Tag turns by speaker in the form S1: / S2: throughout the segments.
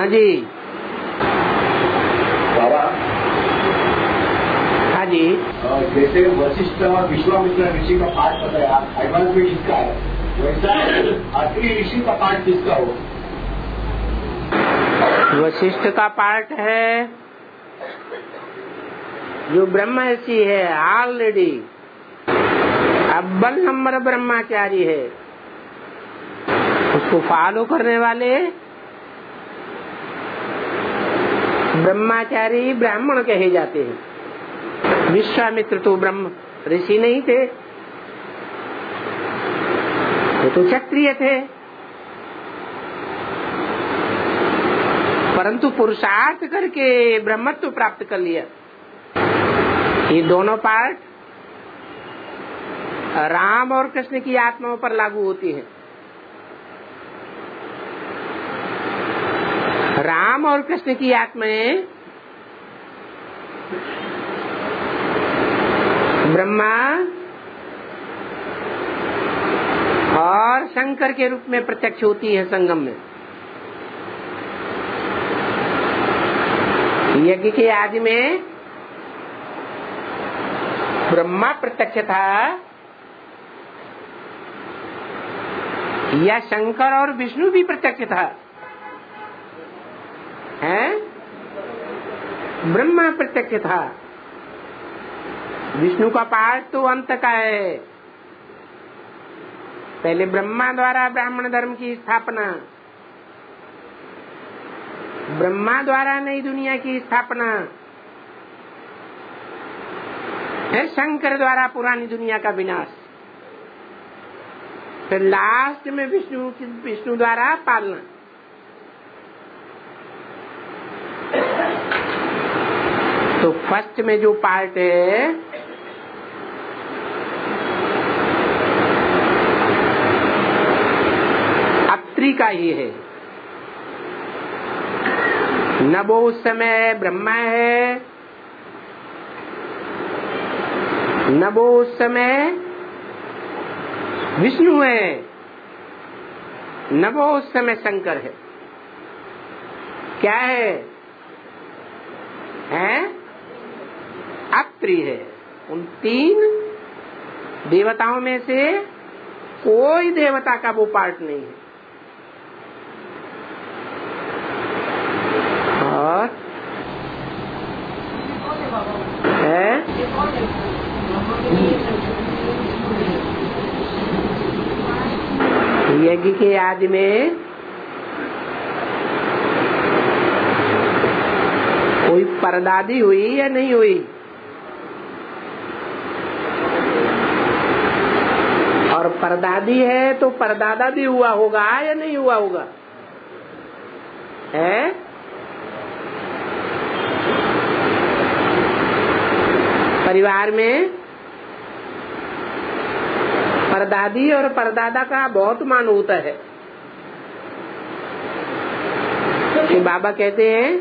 S1: जी
S2: बाबा।
S1: हाँ जी।
S2: जैसे वशिष्ठ और विश्वामित्र ऋषि का पाठ बताया, एडवांस में किसका है, वैसा अत्रि ऋषि का पाठ किसका हो?
S1: वशिष्ठ का पाठ है जो ब्रह्म ऋषि है ऑलरेडी, अव्वल नंबर ब्रह्मचारी है, उसको फॉलो करने वाले ब्रह्मचारी ब्राह्मण कहे जाते हैं। विश्वामित्र तो ब्रह्म ऋषि नहीं थे, वो तो क्षत्रिय थे, परंतु पुरुषार्थ करके ब्रह्मत्व प्राप्त कर लिया। ये दोनों पाठ राम और कृष्ण की आत्माओं पर लागू होती हैं। राम और कृष्ण की आत्माएं ब्रह्मा और शंकर के रूप में प्रत्यक्ष होती है संगम में। यज्ञ के आदि में ब्रह्मा प्रत्यक्ष था या शंकर और विष्णु भी प्रत्यक्ष था? है ब्रह्मा प्रत्यक्ष था। विष्णु का पाठ तो अंत का है। पहले ब्रह्मा द्वारा ब्राह्मण धर्म की स्थापना, ब्रह्मा द्वारा नई दुनिया की स्थापना, फिर शंकर द्वारा पुरानी दुनिया का विनाश, फिर लास्ट में विष्णु द्वारा पालना। तो फर्स्ट में जो पार्ट है अत्रि का ही है। न वो उस समय ब्रह्मा है, न वो उस समय विष्णु है, न वो उस समय शंकर है। क्या है? अत्रि है। उन तीन देवताओं में से कोई देवता का वो पार्ट नहीं है। और यज्ञ के आदि में कोई परदादी हुई या नहीं हुई? और परदादी है तो परदादा भी हुआ होगा या नहीं हुआ होगा? है? परिवार में परदादी और परदादा का बहुत मान होता है। कि बाबा कहते हैं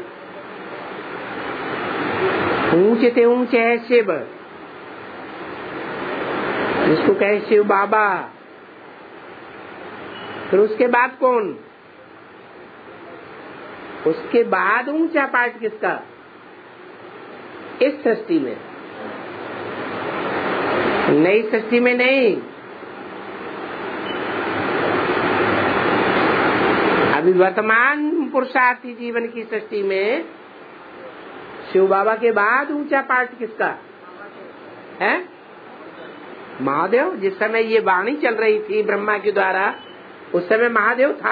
S1: ऊंचे से ऊंचे है शिव, जिसको कहे शिव बाबा। फिर उसके बाद कौन? उसके बाद ऊंचा पाठ किसका? इस सृष्टि में, नई सृष्टि में नहीं। अभी वर्तमान पुरुषार्थी जीवन की सृष्टि में शिव बाबा के बाद ऊंचा पाठ किसका है? महादेव। जिस समय ये वाणी चल रही थी ब्रह्मा के द्वारा, उस समय महादेव था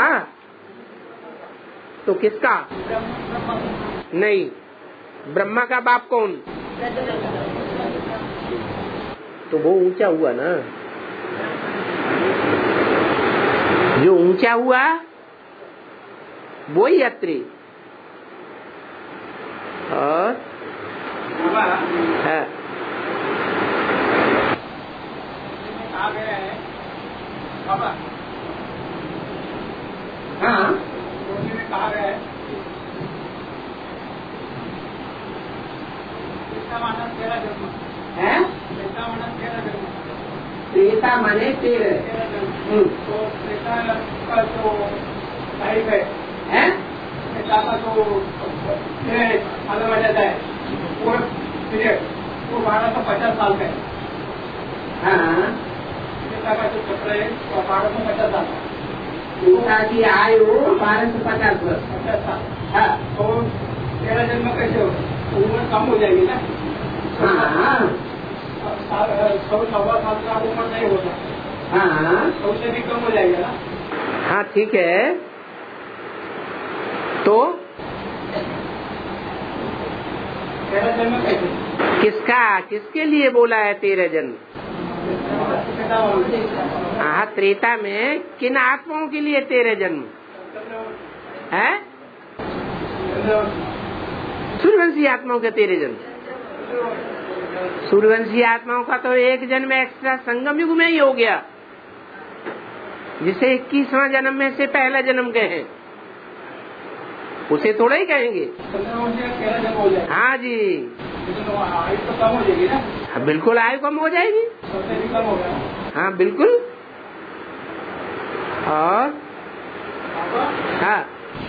S1: तो किसका? नहीं, ब्रह्मा का बाप कौन? तो वो ऊंचा हुआ ना। जो ऊंचा हुआ वो ही अत्रि। और है हाँ
S2: कहा गया है
S1: त्रेता माने 13।
S2: तो त्रेता का जो लाइफ है त्रेता का जो खत्म हो जाता है पूरा पीरियड, वो 1250 साल का है।
S1: हाँ,
S2: का जो चक्र है 1250 साल का,
S1: गीता की आयु 1250 वर्ष।
S2: 50 साल।
S1: हाँ,
S2: तो 13 जन्म कैसे होगा? उम्र कम हो जाएगी ना।
S1: हाँ,
S2: 100-100 साल का उम्र नहीं होता।
S1: हाँ,
S2: 100 से भी कम हो जाएगा ना।
S1: हाँ, ठीक है। तो
S2: 13 जन्म कैसे?
S1: किसके लिए बोला है 13 जन्म? हाँ, त्रेता में किन आत्माओं के लिए 13 जन्म है? सूर्यवंशी आत्माओं के 13 जन्म। सूर्यवंशी आत्माओं का तो एक जन्म एक्स्ट्रा संगम युग में ही हो गया, जिसे 21वां जन्म में से पहला जन्म कहे, उसे थोड़ा ही कहेंगे।
S2: 13 जन्म हो जाएगा।
S1: हाँ जी,
S2: आयु तो कम हो जाएगी ना।
S1: हाँ, बिल्कुल आयु कम हो जाएगी।
S2: सबसे भी कम होगा।
S1: हाँ, बिल्कुल। और हाँ,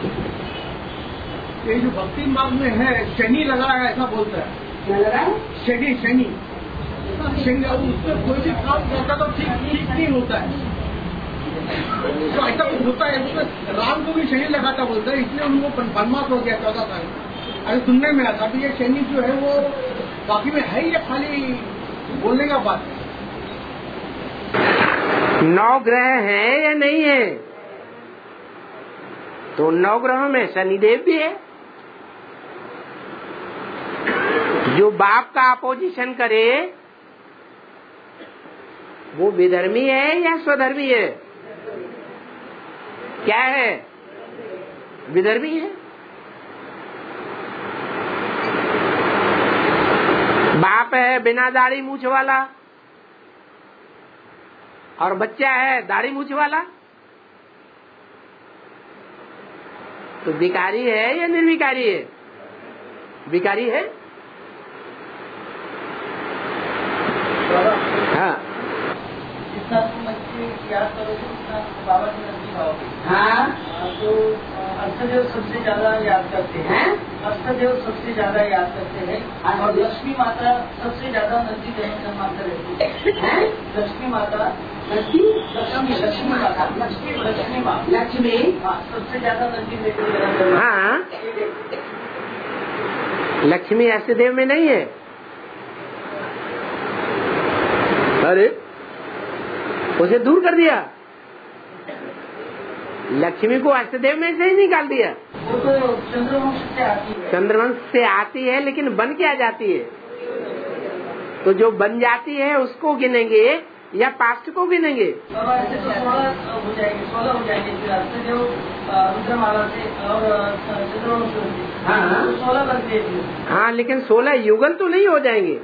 S2: ये जो भक्ति मार्ग में है, शनि लगा है ऐसा बोलता है।
S1: क्या लगा है?
S2: शनि उसमें कोई भी काम करता तो ठीक नहीं होता है। तो ऐसा कुछ होता है, उसमें राम को भी शनि लगाता बोलता है, इसलिए उनको बनवास हो गया 14 साल। अरे सुनने में आता तो ये शनि जो है वो बाकी में है या खाली बोलने का बात है?
S1: 9 ग्रह है या नहीं है? तो 9 ग्रहों में शनिदेव भी है। जो बाप का अपोजिशन करे वो विधर्मी है या स्वधर्मी है? क्या है? विधर्मी है। बाप है बिना दाढ़ी मूछ वाला और बच्चा है दाढ़ी मूछ वाला, तो विकारी है या निर्विकारी है? विकारी है। हाँ,
S2: जितना तुम अच्छे याद करोगे उतना बाबा की नजदीक आओगे।
S1: हाँ,
S2: तो अष्टदेव सबसे ज्यादा याद करते हैं। अष्टदेव सबसे ज्यादा याद करते हैं और लक्ष्मी माता सबसे ज्यादा नजदीक रहने माता रहती है। लक्ष्मी माता लक्ष्मी सबसे ज्यादा नजदीक रहती है।
S1: हाँ, लक्ष्मी अष्टदेव में नहीं है। अरे, उसे दूर कर दिया, लक्ष्मी को अष्टदेव में से ही निकाल दिया।
S2: वो तो चंद्रवंश से आती है।
S1: चंद्रवंश से आती है, लेकिन बन क्या जाती है? तो जो बन जाती है उसको गिनेंगे या पास्ट को गिनेंगे?
S2: ऐसे तो 16 हो जाएंगे, 16 हो जाएंगे। अष्टदेव रुद्रमाला से और चंद्रवंश से 16 बनते हैं।
S1: हाँ, लेकिन 16 युगल तो नहीं हो जाएंगे।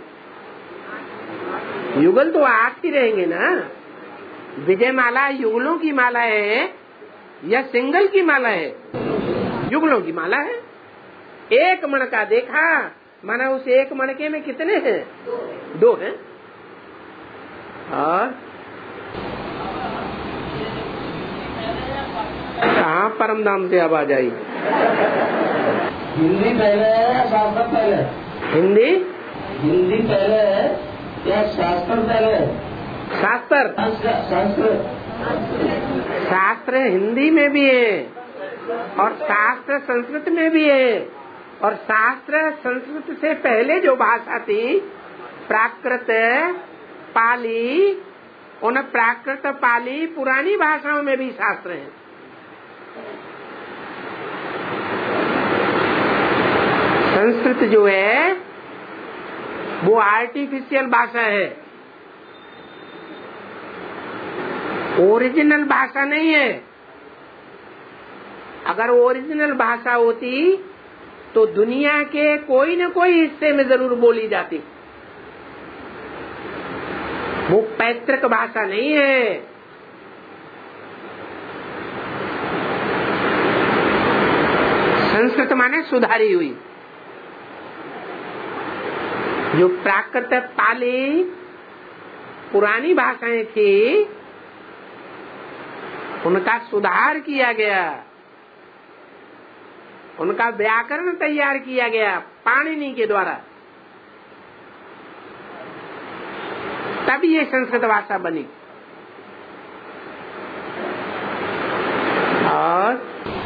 S1: युगल तो 8 ही रहेंगे ना। विजय माला युगलों की माला है या सिंगल की माला है? युगलों की माला है। एक मणका देखा, माना उस एक मणके में कितने हैं? 2 हैं। और कहाँ परम धाम से आवाज आई?
S2: हिंदी पहले है शास्त्र पहले?
S1: हिंदी
S2: पहले है या शास्त्र पहले?
S1: शास्त्र हिंदी में भी है और शास्त्र संस्कृत में भी है। और शास्त्र संस्कृत से पहले जो भाषा थी प्राकृत, पाली, उन प्राकृत, पाली पुरानी भाषाओं में भी शास्त्र है। संस्कृत जो है वो आर्टिफिशियल भाषा है, ओरिजिनल भाषा नहीं है। अगर ओरिजिनल भाषा होती तो दुनिया के कोई न कोई हिस्से में जरूर बोली जाती। वो पैतृक भाषा नहीं है। संस्कृत माने सुधारी हुई। जो प्राकृत, पाली पुरानी भाषाएं थी उनका सुधार किया गया। उनका व्याकरण तैयार किया गया पाणिनि के द्वारा, तब ये संस्कृत भाषा बनी। और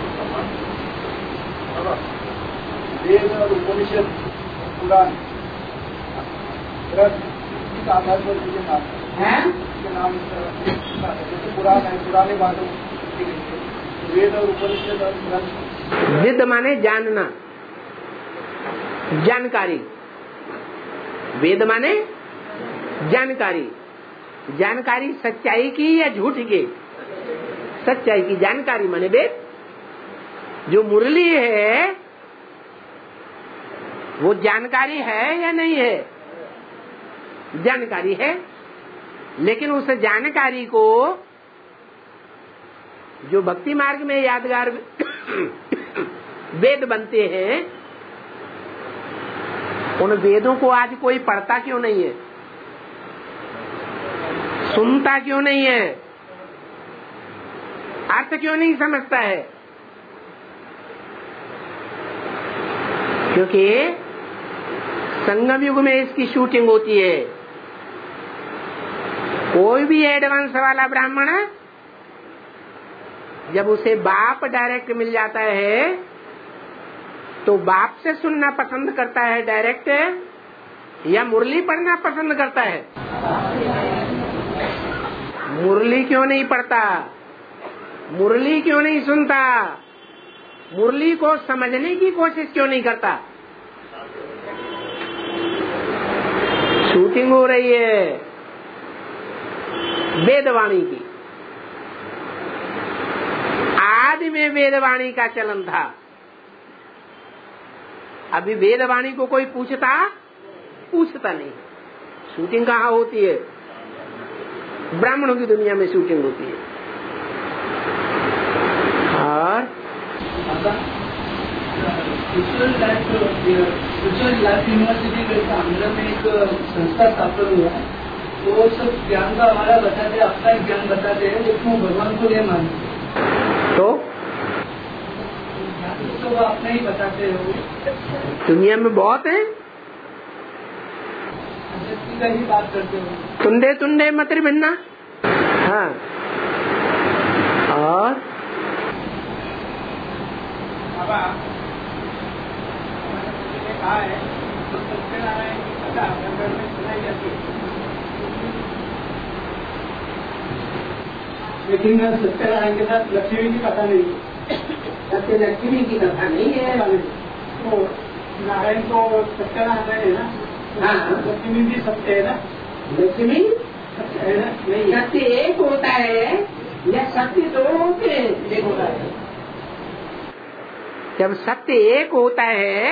S2: वेद और उपनिषद पुराण आधार पर नाम जैसे पुराण है, पुराने बातों वेद और उपनिषद और ग्रंथ।
S1: विद माने जानना, जानकारी। वेद माने जानकारी। जानकारी सच्चाई की या झूठ की? सच्चाई की जानकारी माने वेद। जो मुरली है वो जानकारी है या नहीं है? जानकारी है, लेकिन उस जानकारी को जो भक्ति मार्ग में यादगार वेद बनते हैं, उन वेदों को आज कोई पढ़ता क्यों नहीं है? सुनता क्यों नहीं है? अर्थ क्यों नहीं समझता है? क्योंकि संगम युग में इसकी शूटिंग होती है। कोई भी एडवांस वाला ब्राह्मण जब उसे बाप डायरेक्ट मिल जाता है तो बाप से सुनना पसंद करता है डायरेक्ट, या मुरली पढ़ना पसंद करता है? मुरली क्यों नहीं पढ़ता? मुरली क्यों नहीं सुनता? मुरली को समझने की कोशिश क्यों नहीं करता? शूटिंग हो रही है वेदवाणी की। आदि में वेदवाणी का चलन था, अभी वेदवाणी को कोई पूछता नहीं। शूटिंग कहाँ होती है? ब्राह्मणों की दुनिया में शूटिंग होती है। और
S2: लाइफ यूनिवर्सिटी के आंध्र में एक संस्था स्थापन हुआ है, वो सब ज्ञान का हमारा बताते, अपना ज्ञान बताते हैं, लेकिन वो भगवान को नहीं मानते।
S1: तो
S2: ज्ञान तो वो अपना ही बताते हैं। वो
S1: दुनिया में बहुत है,
S2: का ही बात करते हो।
S1: तुंडे तुंडे मत भिन्ना। हाँ, और
S2: कहा है तो सत्यनारायण की कथा घर में सुनाई जाती है, लेकिन सत्यनारायण के साथ लक्ष्मी की कथा नहीं है।
S1: सत्य लक्ष्मी की कथा नहीं है।
S2: तो नारायण तो सत्यनारायण है ना। हाँ, लक्ष्मी भी सत्य है ना।
S1: लक्ष्मी
S2: सत्य है ना। नहीं,
S1: सत्य एक होता है या सत्य दो होते हैं? एक होता है। जब सत्य एक होता है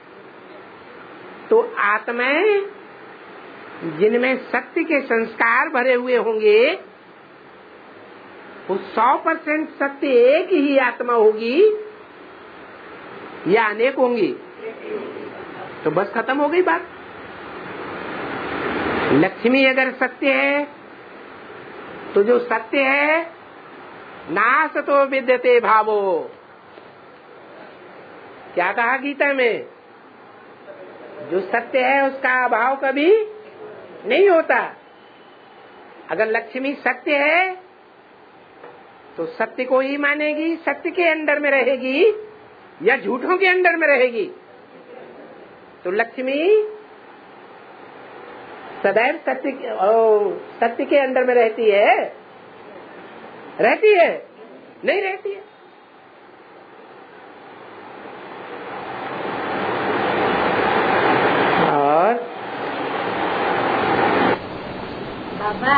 S1: तो आत्माएं जिनमें सत्य के संस्कार भरे हुए होंगे वो 100% सत्य एक ही आत्मा होगी या अनेक होंगी? तो बस खत्म हो गई बात। लक्ष्मी अगर सत्य है तो जो सत्य है नास तो विद्यते भावो, क्या कहा गीता में? जो सत्य है उसका अभाव कभी नहीं होता। अगर लक्ष्मी सत्य है तो सत्य को ही मानेगी, सत्य के अंडर में रहेगी या झूठों के अंडर में रहेगी? तो लक्ष्मी सदैव सत्य के अंडर में रहती है? रहती है? नहीं रहती है। और
S3: बाबा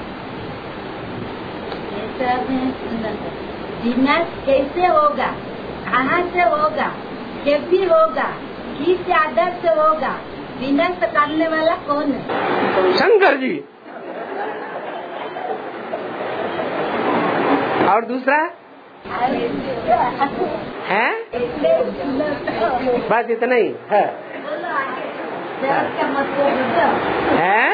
S3: विनाश कैसे होगा, कहाँ से होगा, कैसे होगा, किस आदत से होगा, विनाश करने वाला कौन है?
S1: शंकर जी। और दूसरा है बस इतना ही है। है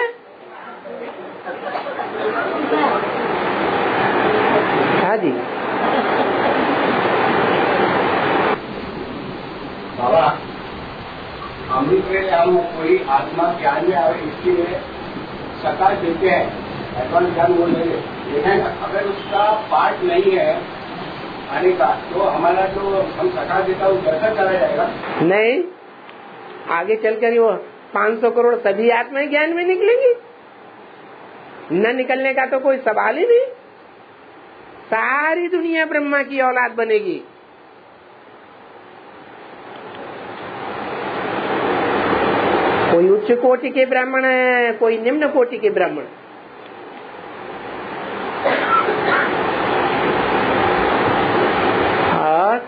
S1: हाँ जी।
S4: अमृत में हम कोई आत्मा ज्ञान में आवे इसके लिए सका देते हैं, एडवांस ज्ञान वो ले, लेकिन अगर उसका पार्ट नहीं है आने का तो हमारा जो हम सका देता है वो कैसा चला जाएगा?
S1: नहीं, आगे चलकर वो 500 करोड़ सभी आत्माएं ज्ञान में निकलेंगी, न निकलने का तो कोई सवाल ही नहीं। सारी दुनिया ब्रह्मा की औलाद बनेगी। कोई उच्च कोटि के ब्राह्मण है, कोई निम्न कोटि के ब्राह्मण। और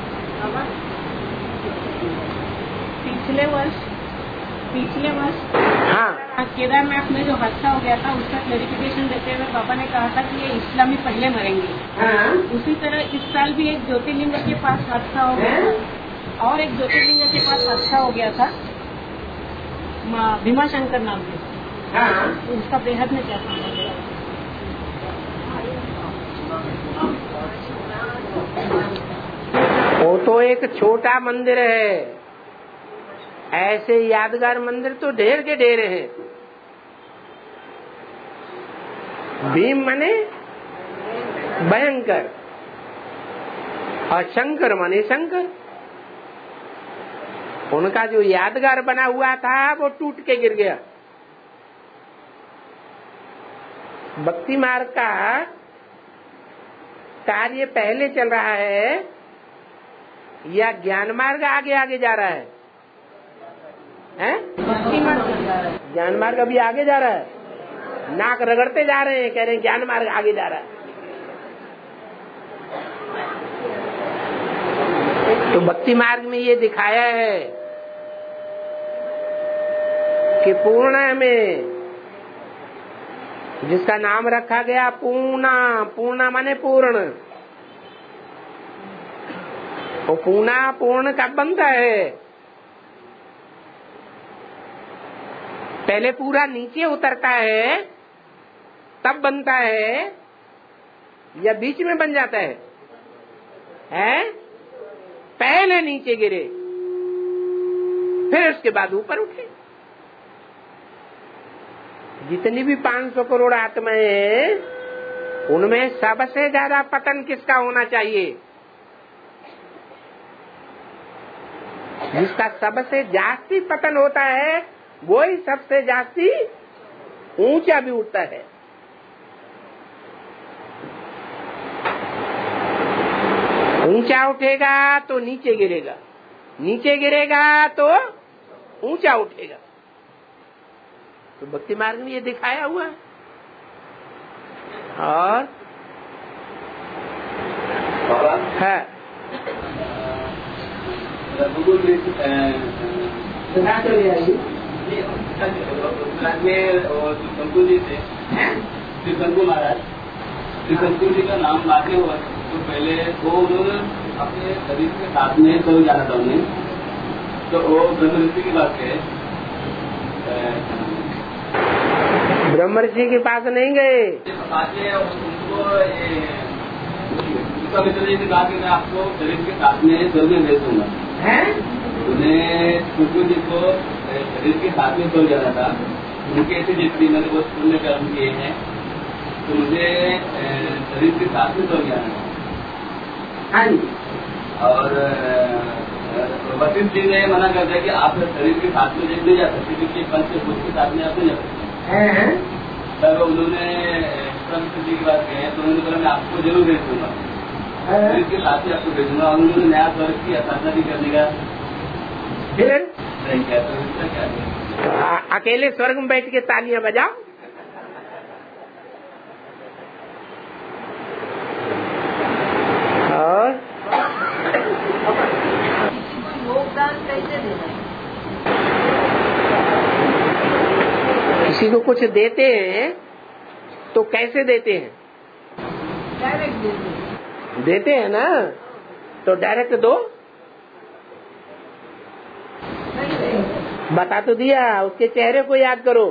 S5: पिछले वर्ष
S1: हाँ,
S5: केदारनाथ में जो हादसा हो गया था उसका क्लैरिफिकेशन देते हुए बाबा ने कहा था कि ये इस्लामी पहले मरेंगे।
S1: हाँ,
S5: उसी तरह इस साल भी एक ज्योतिर्लिंग के पास हादसा हो गया था और एक ज्योतिर्लिंग के पास हादसा हो गया था भीमाशंकर नाम से।
S1: हाँ,
S5: तो उसका बेहद में क्या समझ
S1: वो तो एक छोटा मंदिर है, ऐसे यादगार मंदिर तो ढेर के ढेर हैं। भीम मने भयंकर और शंकर मने शंकर। उनका जो यादगार बना हुआ था वो टूट के गिर गया। भक्ति मार्ग का कार्य पहले चल रहा है या ज्ञान मार्ग आगे आगे जा रहा है? ज्ञान मार्ग अभी आगे जा रहा है। नाक रगड़ते जा रहे हैं, कह रहे हैं ज्ञान मार्ग आगे जा रहा है। तो भक्ति मार्ग में ये दिखाया है कि पूर्ण में जिसका नाम रखा गया पूर्णा, पूर्णा माने पूर्ण। वो पूर्णा पूर्ण कब बनता है? पहले पूरा नीचे उतरता है तब बनता है या बीच में बन जाता है? पहले नीचे गिरे फिर उसके बाद ऊपर उठे। जितनी भी 500 करोड़ आत्माएं हैं उनमें सबसे ज्यादा पतन किसका होना चाहिए? जिसका सबसे जास्ती पतन होता है वही सबसे जास्ती ऊंचा भी उठता है। ऊंचा उठेगा तो नीचे गिरेगा, नीचे गिरेगा तो ऊंचा उठेगा। तो भक्ति मार्ग में ये दिखाया हुआ है। और है
S4: शंकु जी थे, श्री शंकु महाराज, श्री शंकु जी का नाम लाते हुआ तो पहले वो उन्होंने अपने शरीर के साथ में चल जाना था उन्हें। तो वो ब्रह्म ऋषि की बात है,
S1: ब्रह्म ऋषि के पास नहीं गए।
S4: उनको उसका मित्र जी ने कहा कि मैं आपको शरीर के साथ में स्वर्ग में भेज दूंगा। उन्हें शंकु जी को शरीर के साथ में चल जाना था। उनकी ऐसी जितनी मैंने बहुत पुण्य कर्म किए हैं तो मुझे शरीर के साथ में चल जाना था। और वशिष्ठ जी ने मना कर दिया कि आप शरीर के साथ में नहीं जा सकते क्योंकि पंचभूत के साथ में आप नहीं जा सकते। तब उन्होंने वशिष्ठ जी की बात कही तो उन्होंने बोला मैं आपको जरूर भेज दूंगा, शरीर के साथ ही आपको भेज दूंगा। उन्होंने नया स्वर्ग की साधना भी करने का
S1: फिर
S4: नहीं किया। तो इसका क्या
S1: अकेले स्वर्ग में बैठ के तालियां बजाओ। और
S3: योगदान कैसे देना?
S1: किसी को कुछ देते हैं तो कैसे देते हैं?
S3: डायरेक्ट
S1: देते हैं ना, तो डायरेक्ट दो। बता तो दिया, उसके चेहरे को याद करो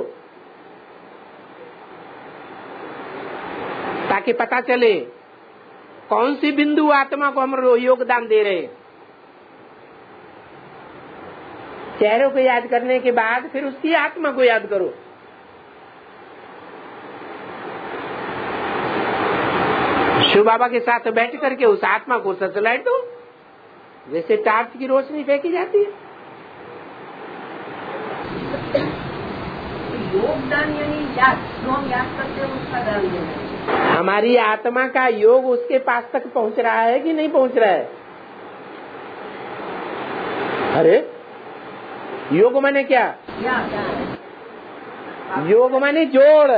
S1: ताकि पता चले कौन सी बिंदु आत्मा को हम योगदान दे रहे हैं। चेहरों को याद करने के बाद फिर उसकी आत्मा को याद करो। शिव बाबा के साथ बैठ करके उस आत्मा को सचलाइट दो, जैसे टार्च की रोशनी फेंकी जाती है।
S3: योगदान यानी याद, जो हम याद करते हैं उसका दान देना।
S1: हमारी आत्मा का योग उसके पास तक पहुंच रहा है कि नहीं पहुंच रहा है? अरे योग माने क्या? योग माने जोड़।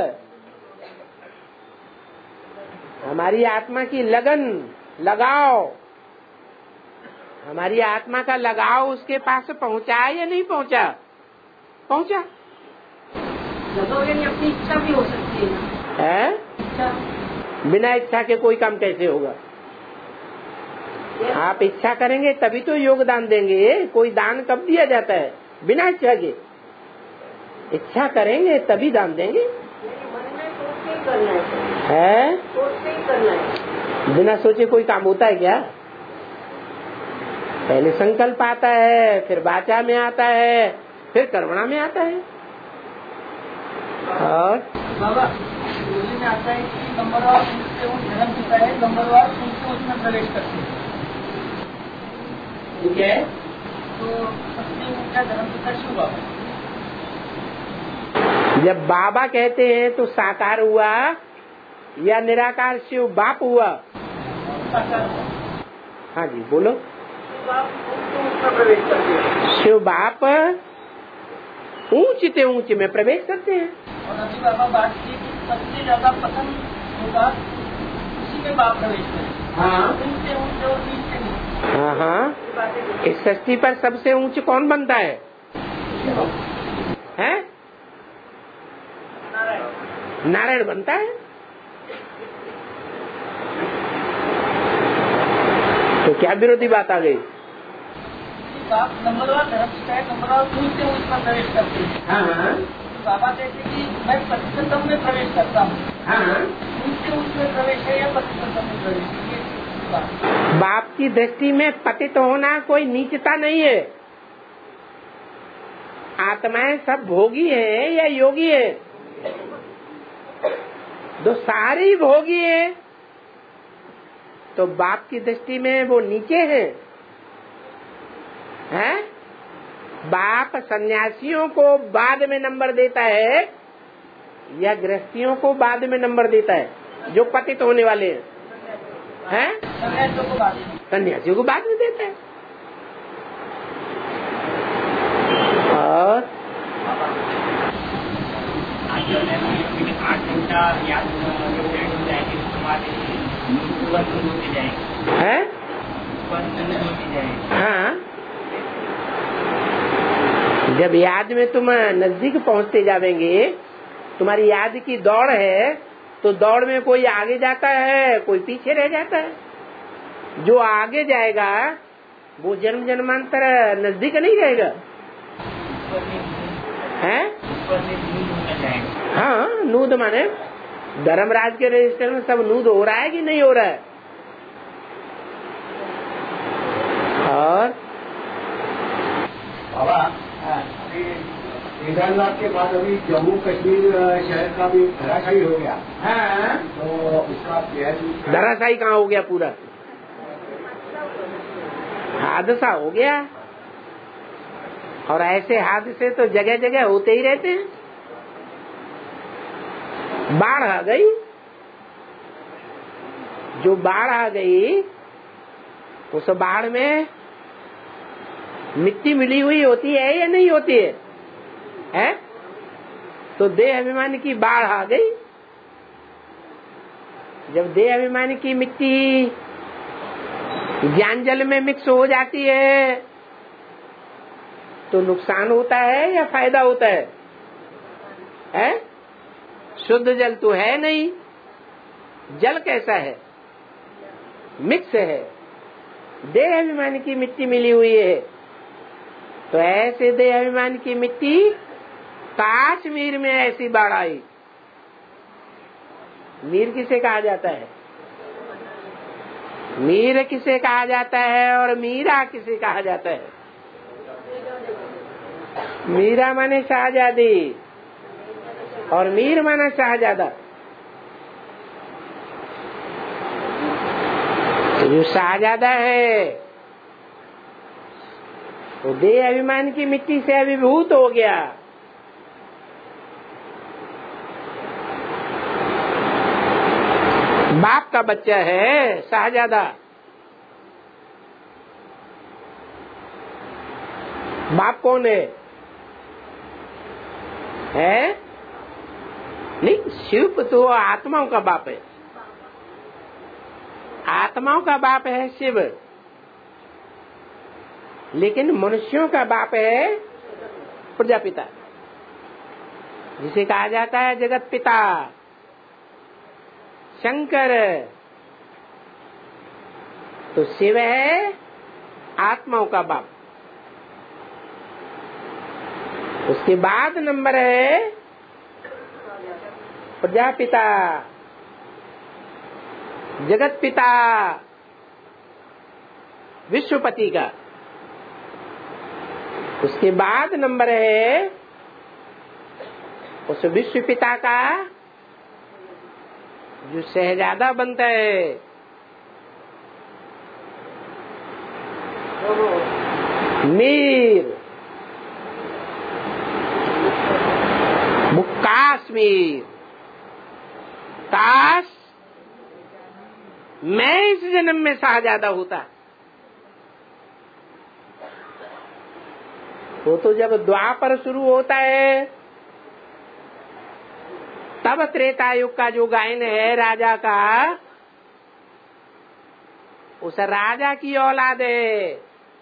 S1: हमारी आत्मा की लगन, लगाओ, हमारी आत्मा का लगाव उसके पास पहुंचा या नहीं पहुंचा? पहुंचा।
S3: लगाव यानी अपनी इच्छा भी हो सकती है, इच्छा।
S1: बिना इच्छा के कोई काम कैसे होगा? आप इच्छा करेंगे तभी तो योगदान देंगे। कोई दान कब दिया जाता है? बिना इच्छा के। इच्छा करेंगे तभी दान देंगे। है? बिना सोचे कोई काम होता है क्या? पहले संकल्प आता है, फिर वाचा में आता है, फिर कर्मणा में आता है। और
S2: बाबा में आता है कि नंबरवार से वो जन्म चुका है, नंबरवार उनसे उसमें प्रवेश करते हैं।
S1: ठीक है।
S2: तो सबसे ऊंचा जन्म चुका शिव बाबा।
S1: जब बाबा कहते हैं तो साकार हुआ या निराकार शिव बाप हुआ?
S2: साकार।
S1: हाँ जी बोलो।
S2: प्रवेश करते हैं।
S1: शिव बाप ऊंच से ऊंच में प्रवेश करते हैं।
S2: और अभी बाबा बात की सबसे ज्यादा पसंद होगा उसी में बाप प्रवेश करें।
S1: हाँ
S2: उनसे ऊंचे और नीचे नहीं।
S1: हाँ हाँ। इस सृष्टि पर सबसे ऊंच कौन बनता है? हैं? नारायण बनता है। तो क्या विरोधी बात आ गई?
S2: बाप नंबरवार धर्म चुका है, नंबरवार उनसे ऊंच पर प्रवेश करते हैं।
S1: हाँ
S2: बाबा कहते कि मैं पतितम में प्रवेश करता हूँ।
S1: हाँ।
S2: उनसे उसमें प्रवेश है या पतितम में प्रवेश है?
S1: बाप की दृष्टि में पतित होना कोई नीचता नहीं है। आत्माएं सब भोगी है या योगी है? तो सारी भोगी है, तो बाप की दृष्टि में वो नीचे है। हैं? बाप सन्यासियों को बाद में नंबर देता है या गृहस्थियों को बाद में नंबर देता है, जो पतित होने वाले हैं? सन्यासियों को बाद में देता है। और
S2: 8 घंटा याद
S1: है? हाँ। जब याद में तुम नजदीक पहुंचते जाएंगे, तुम्हारी याद की दौड़ है, तो दौड़ में कोई आगे जाता है, कोई पीछे रह जाता है। जो आगे जाएगा वो जन्म जन्मांतर नजदीक नहीं रहेगा। हैं? हाँ, नूद माने धर्मराज के रजिस्टर में सब नूद हो रहा है कि नहीं हो रहा है? और
S2: बाबा केदारनाथ के बाद अभी जम्मू कश्मीर शहर का भी धराशायी हो गया।
S1: हाँ।
S2: तो उसका
S1: धराशायी कहाँ हो गया? पूरा हादसा हो गया। और ऐसे हादसे तो जगह जगह होते ही रहते हैं। बाढ़ आ गई, जो बाढ़ आ गई उस बाढ़ में मिट्टी मिली हुई होती है या नहीं होती है? हैं? तो देह अभिमान की बाढ़ आ गई। जब देह अभिमान की मिट्टी ज्ञान जल में मिक्स हो जाती है तो नुकसान होता है या फायदा होता है? हैं? शुद्ध जल तो है नहीं। जल कैसा है? मिक्स है। देह अभिमान की मिट्टी मिली हुई है। तो ऐसे देह अभिमान की मिट्टी कश्मीर में ऐसी बाढ़ आई। मीर किसे कहा जाता है? मीर किसे कहा जाता है और मीरा किसे कहा जाता है? मीरा माने शाहजादी और मीर माना शाहजादा। तो जो शाहजादा है वो देह अभिमान की मिट्टी से अभिभूत हो गया। बाप का बच्चा है शाहजादा। बाप कौन है? नहीं, शिव तो आत्माओं का बाप है। आत्माओं का बाप है शिव, लेकिन मनुष्यों का बाप है प्रजापिता, जिसे कहा जाता है जगत पिता शंकर। तो शिव है आत्माओं का बाप। उसके बाद नंबर है प्रजापिता, जगत पिता, विश्वपति का। उसके बाद नंबर है उस विश्व पिता का जो शहजादा बनता है। मीर, काश्मीर, काश मैं इस जन्म में शाहजादा होता। तो जब द्वापर शुरू होता है तब त्रेता युग का जो गायन है राजा का, उस राजा की औलाद है।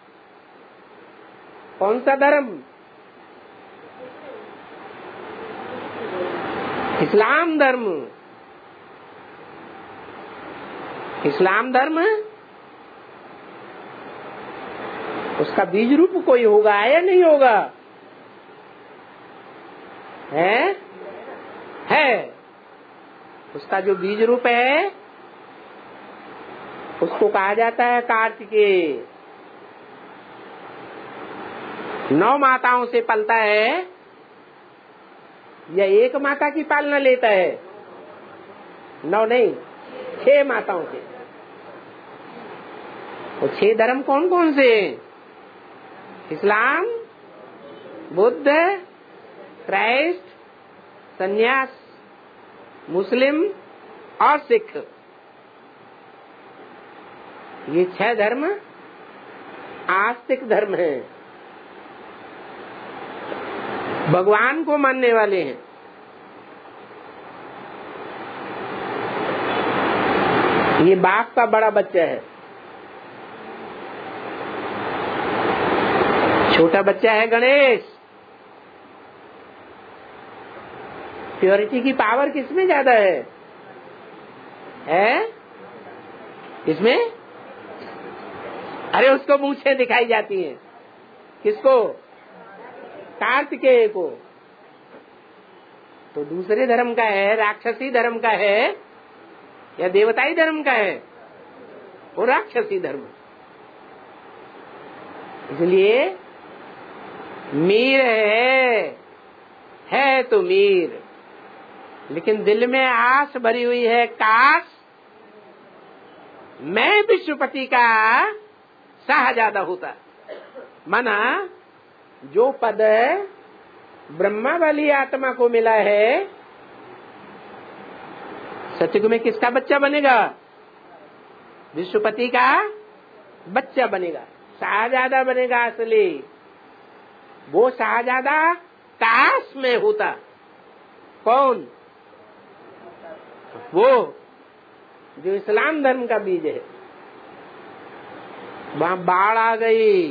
S1: कौन सा धर्म? इस्लाम धर्म। इस्लाम धर्म, उसका बीज रूप कोई होगा या नहीं होगा? है। उसका जो बीज रूप है उसको कहा जाता है कार्तिकेय। 9 माताओं से पलता है या एक माता की पालना लेता है? 9 नहीं, 6 माताओं से। और 6 धर्म कौन कौन से? इस्लाम, बुद्ध, क्राइस्ट, संन्यास, मुस्लिम और सिख। ये 6 धर्म आस्तिक धर्म हैं, भगवान को मानने वाले हैं। ये बाप का बड़ा बच्चा है। छोटा बच्चा है गणेश। प्योरिटी की पावर किसमें ज्यादा है? किसमें? अरे उसको मूंछें दिखाई जाती हैं। किसको? कार्तिकेय को। तो दूसरे धर्म का है, राक्षसी धर्म का है या देवताई धर्म का है? वो राक्षसी धर्म। इसलिए मीर है तो मीर, लेकिन दिल में आस भरी हुई है, काश मैं विश्वपति का शाहजादा होता। माना जो पद ब्रह्मा वाली आत्मा को मिला है, सतयुग में किसका बच्चा बनेगा? विश्वपति का बच्चा बनेगा, शाहजादा बनेगा असली। वो शाहजादा काश में होता। कौन? वो जो इस्लाम धर्म का बीज है। वहां बाढ़ आ गई।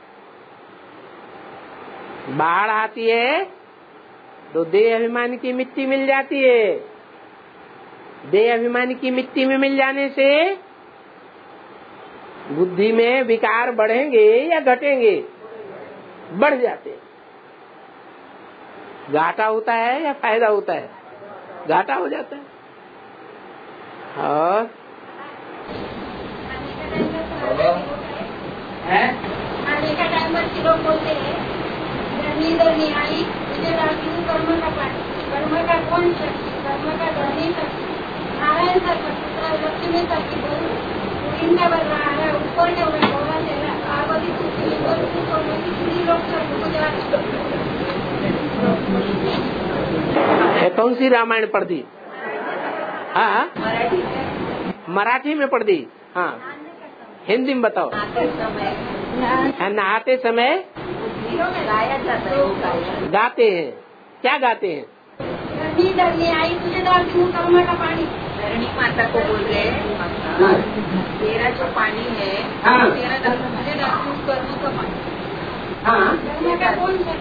S1: बाढ़ आती है तो देह अभिमान की मिट्टी मिल जाती है। देह अभिमान की मिट्टी में मिल जाने से बुद्धि में विकार बढ़ेंगे या घटेंगे? बढ़ जाते हैं। घाटा होता है या फायदा होता है? घाटा हो जाता है। और
S3: आने का टाइम लोग बोलते हैं नींदर नहीं आई, तुझे डालती हूँ कर्म का पानी। कर्म का कौन शक्ति, कर्म का धनी शक्ति, नारायण का पुत्र, लक्ष्मी का की बहू, इनका बन रहा है ऊपर ने उन्हें बोला देना, पार्वती पुत्री सोने की चूड़ी लोग
S1: कौन सी रामायण पढ़ दी? हाँ मराठी में पढ़ दी। हाँ हिंदी में बताओ। नहाते समय
S3: गाया जाता है,
S1: गाते हैं। क्या गाते हैं?
S3: नींदर नहीं आई, तुझे डालती हूँ कर्म का पानी।
S5: धरणी माता को बोल रहे तेरा जो पानी है तेरा मुझे डालती हूँ कर्म का पानी।
S3: कर्म का कौन है?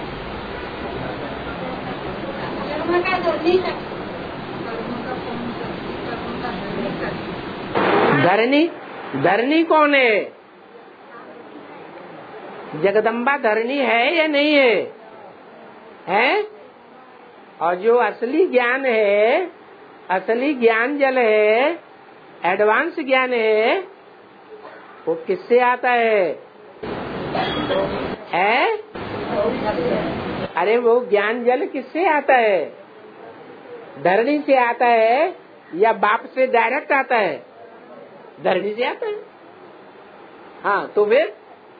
S3: कर्म का धनी शक्ति,
S1: धरणी धरणी कौन है? जगदम्बा धरणी है या नहीं है? हैं? और जो असली ज्ञान है, असली ज्ञान जल है, एडवांस ज्ञान है, वो किससे आता है? अरे वो ज्ञान जल किससे आता है? धरणी से आता है या बाप से डायरेक्ट आता है? धरणी से आता है। हाँ तो फिर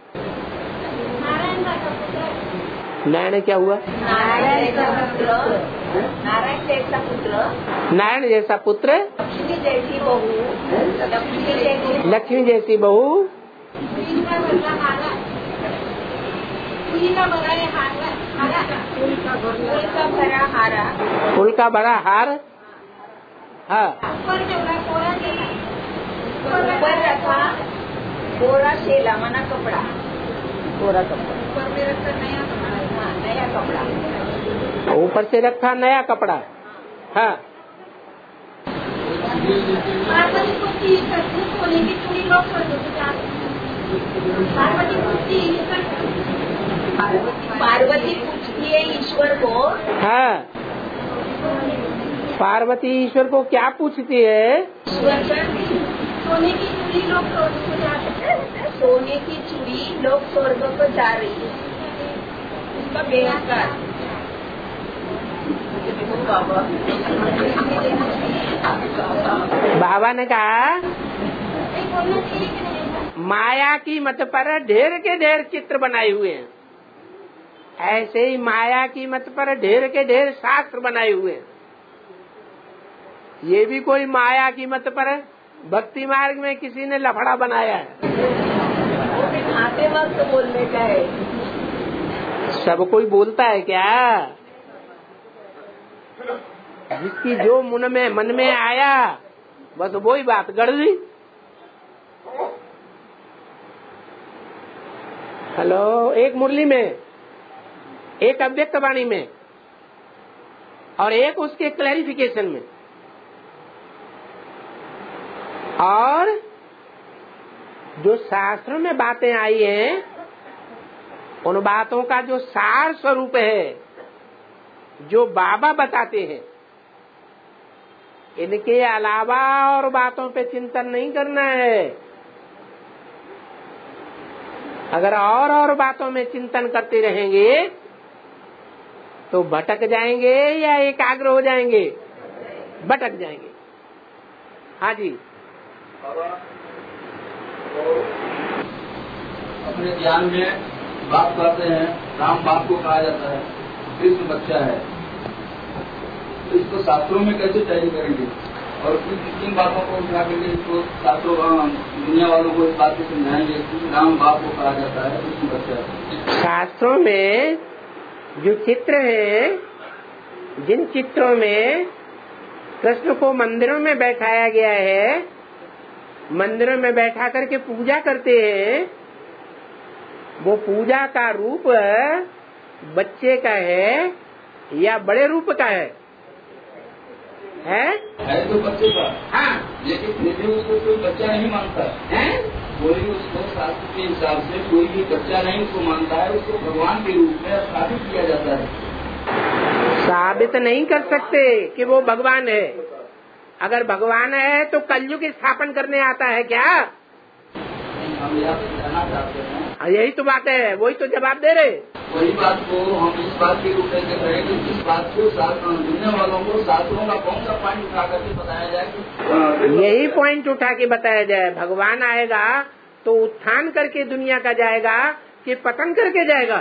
S1: नारायण क्या हुआ?
S5: नारायण जैसा पुत्र,
S1: नारायण जैसा पुत्र,
S5: लक्ष्मी जैसी बहू,
S1: लक्ष्मी जैसी बहू, फूल का बड़ा हार। हाँ
S5: ऊपर रखा कोरा शेला माना कपड़ा,
S1: कोरा कपड़ा,
S5: ऊपर में रखा नया कपड़ा,
S1: ऊपर से रखा नया कपड़ा। हाँ
S3: पार्वती पुत्री सोने की चूड़ी लोग
S5: पार्वती पूछती है ईश्वर को।
S1: हाँ पार्वती ईश्वर को क्या पूछती है?
S5: ईश्वर
S3: सोने की चूड़ी लोग
S5: सोने की चूड़ी लोग स्वर्ग को जा रही है, उसका बेहतर
S1: बाबा ने कहा माया की मत पर ढेर के ढेर चित्र बनाए हुए हैं, ऐसे ही माया की मत पर ढेर के ढेर शास्त्र बनाए हुए हैं। ये भी कोई माया की मत पर भक्ति मार्ग में किसी ने लफड़ा बनाया है।
S5: आते वक्त बोलने का है।
S1: सब कोई बोलता है क्या? जिसकी जो मन में आया बस वही बात गढ़ दी। हेलो, एक मुरली में, एक अव्यक्त वाणी में और एक उसके क्लैरिफिकेशन में। और जो शास्त्रों में बातें आई हैं उन बातों का जो सार स्वरूप है, जो बाबा बताते हैं, इनके अलावा और बातों पे चिंतन नहीं करना है। अगर और बातों में चिंतन करते रहेंगे तो भटक जाएंगे या एकाग्र हो जाएंगे? भटक जाएंगे। हाँ जी।
S4: अपने ज्ञान में बात करते हैं, राम बाप को कहा जाता है, कृष्ण बच्चा है, तो इसको शास्त्रों में कैसे तय करेंगे? और किन बातों को उठा करके इसको शास्त्रों दुनिया वालों को इस बात को समझाएंगे कि राम बाप को कहा जाता है, कृष्ण बच्चा है?
S1: शास्त्रों में जो चित्र है, जिन चित्रों में कृष्ण को मंदिरों में बैठाया गया है, मंदिरों में बैठा करके पूजा करते हैं, वो पूजा का रूप बच्चे का है या बड़े रूप का है?
S4: तो बच्चे का। हाँ, लेकिन फिर भी उसको कोई बच्चा नहीं मानता है। कोई उसको शास्त्र के हिसाब से कोई भी बच्चा नहीं उसको मानता है, उसको भगवान के रूप में स्थापित किया जाता है।
S1: साबित नहीं कर सकते कि वो भगवान है। अगर भगवान है तो कलयुग स्थापन करने आता है क्या?
S4: हम यह कहना चाहते हैं
S1: यही तो बात है, वही तो जवाब दे रहे।
S4: वही बात को हम इस बात के रूप में देख रहे हैं कि इस बात को दुनिया वालों को शास्त्रों का कौन सा पॉइंट उठा करके बताया जाए कि
S1: यही पॉइंट उठा के बताया जाए। भगवान आएगा तो उत्थान करके दुनिया का जाएगा कि पतन करके जाएगा?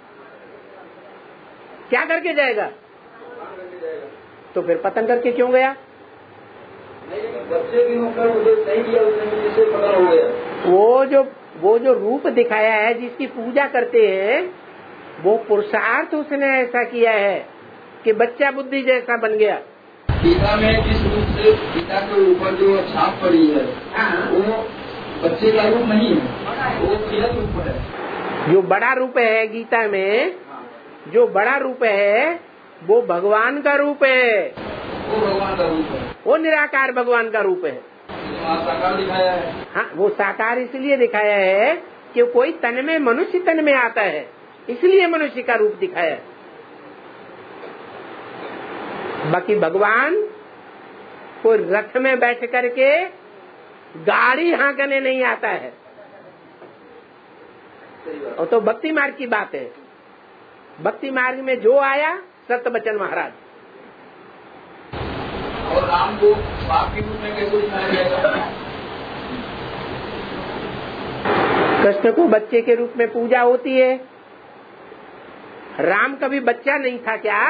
S1: क्या करके जाएगा? तो फिर पतन करके क्यों गया?
S4: बच्चे की होकर नहीं किया उसने, जिससे पतन हो गया।
S1: वो जो रूप दिखाया है, जिसकी पूजा करते हैं, वो पुरुषार्थ उसने ऐसा किया है कि बच्चा बुद्धि जैसा बन गया।
S4: गीता में जिस रूप से गीता के ऊपर जो छाप पड़ी है वो बच्चे का रूप नहीं है, वो बृहद रूप है।
S1: जो बड़ा रूप है गीता में, जो बड़ा रूप है वो भगवान का रूप है,
S4: वो भगवान का रूप है,
S1: वो निराकार भगवान का रूप है।
S4: साकार दिखाया है।
S1: हाँ, वो साकार इसलिए दिखाया है कि कोई तन में, मनुष्य तन में आता है, इसलिए मनुष्य का रूप दिखाया है। बाकी भगवान कोई रथ में बैठ करके गाड़ी हाँकने नहीं आता है। और तो भक्ति मार्ग की बात है। भक्ति मार्ग में जो आया सत्य बचन महाराज।
S4: और राम को बाप के रूप में कैसे दिखाया जाएगा?
S1: कृष्ण को बच्चे के रूप में पूजा होती है। राम कभी बच्चा नहीं था क्या?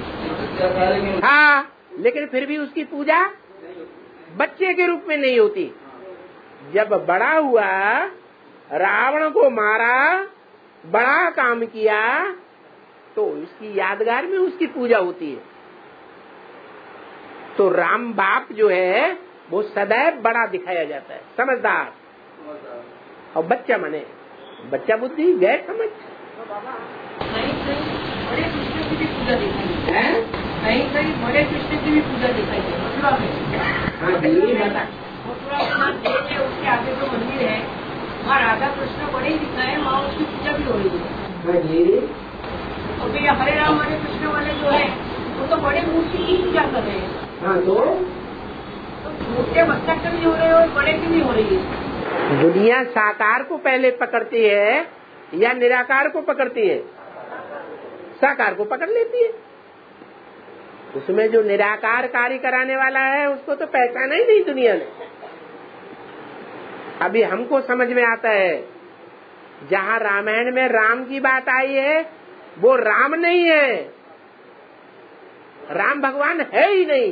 S1: हाँ, लेकिन फिर भी उसकी पूजा बच्चे के रूप में नहीं होती। जब बड़ा हुआ, रावण को मारा, बड़ा काम किया, तो उसकी यादगार में उसकी पूजा होती है। तो राम बाप जो है वो सदैव बड़ा दिखाया जाता है, समझदार। और बच्चा माने बच्चा बुद्धि, गैर समझ।
S5: बड़े कृष्ण की भी पूजा दिखाई है, कहीं बड़े कृष्ण की भी पूजा दिखाई है। मथुरा में उसके आगे जो मंदिर है वहाँ राधा कृष्ण बड़े ही दिखाए हैं, वहाँ उसकी पूजा भी हो रही है। और फिर हरे राम हरे कृष्ण वाले जो है वो तो बड़े मूर्ति की पूजा कर रहे हैं।
S1: हाँ, तो
S5: छोटे बच्चा की भी हो रहे हैं और बड़े की भी हो रही है।
S1: दुनिया साकार को पहले पकड़ती है या निराकार को पकड़ती है? साकार को पकड़ लेती है। उसमें जो निराकार कार्य कराने वाला है उसको तो पहचाना ही नहीं दुनिया ने। अभी हमको समझ में आता है, जहाँ रामायण में राम की बात आई है वो राम नहीं है, राम भगवान है ही नहीं,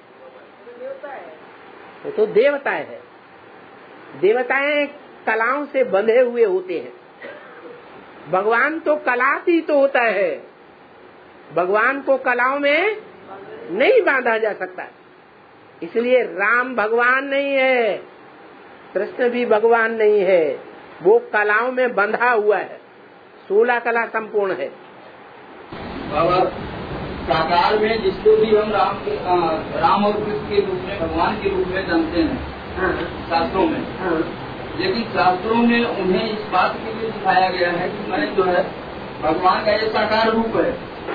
S1: वो तो देवता है। देवताएं कलाओं से बंधे हुए होते हैं, भगवान तो कलातीत तो होता है। भगवान को कलाओं में नहीं बांधा जा सकता, इसलिए राम भगवान नहीं है, कृष्ण भी भगवान नहीं है, वो कलाओं में बंधा हुआ है। 16 कला संपूर्ण है।
S4: बाबा, साकार में जिसको भी हम राम और कृष्ण के रूप में, भगवान के रूप में जानते हैं शास्त्रों में, लेकिन शास्त्रों में उन्हें इस बात के लिए सिखाया गया है कि मैं जो है भगवान का ये साकार रूप है।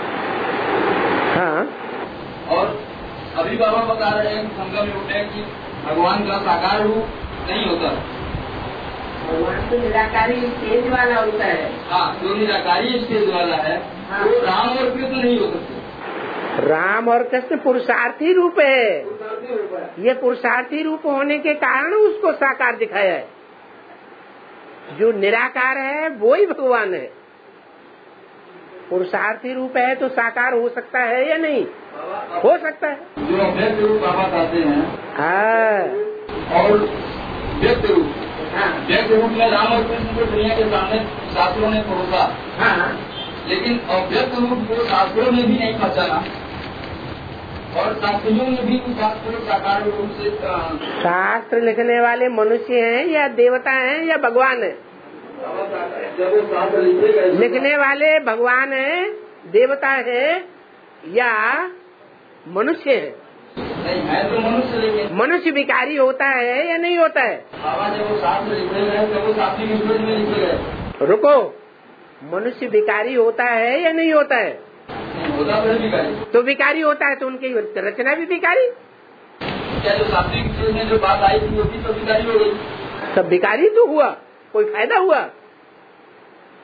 S1: हाँ।
S4: और अभी बाबा बता रहे हैं, संगम में उठे कि भगवान का साकार रूप नहीं होता।
S1: भगवान तो निराकारी स्टेज वाला होता है।
S4: हाँ, जो निराकारी स्टेज वाला है वो राम और कृष्ण नहीं हो सकते।
S1: राम और कृष्ण पुरुषार्थी रूप है। ये पुरुषार्थी रूप होने के कारण उसको साकार दिखाया है। जो निराकार है वो ही भगवान है। पुरुषार्थी रूप है तो साकार हो सकता है या नहीं? हो सकता है।
S4: जो अव्यक्त रूप बाबा कहते हैं,
S1: हाँ,
S4: और व्यक्त रूप, व्यक्त रूप में राम और कृष्ण को दुनिया के सामने शास्त्रों ने परोसा, लेकिन अव्यक्त रूप को शास्त्रों ने भी नहीं पहचाना और शास्त्रियों ने भी उस बात को साकार रूप से।
S1: शास्त्र लिखने वाले मनुष्य हैं या देवता हैं या भगवान है?
S4: जब वो शास्त्र
S1: लिखने वाले भगवान है, देवता है या मनुष्य है?
S4: नहीं है तो मनुष्य, लेकिन
S1: मनुष्य विकारी होता है या नहीं होता है?
S4: बाबा जब वो शास्त्र लिखे गए तब वो शास्त्री के में लिखे गए।
S1: रुको, मनुष्य विकारी होता है या नहीं होता है?
S4: होता है विकारी।
S1: तो विकारी होता है तो उनकी रचना भी विकारी।
S4: क्या जो शास्त्री में जो बात आई थी वो भी तो विकारी हो गई।
S1: सब विकारी तो हुआ, कोई फायदा हुआ?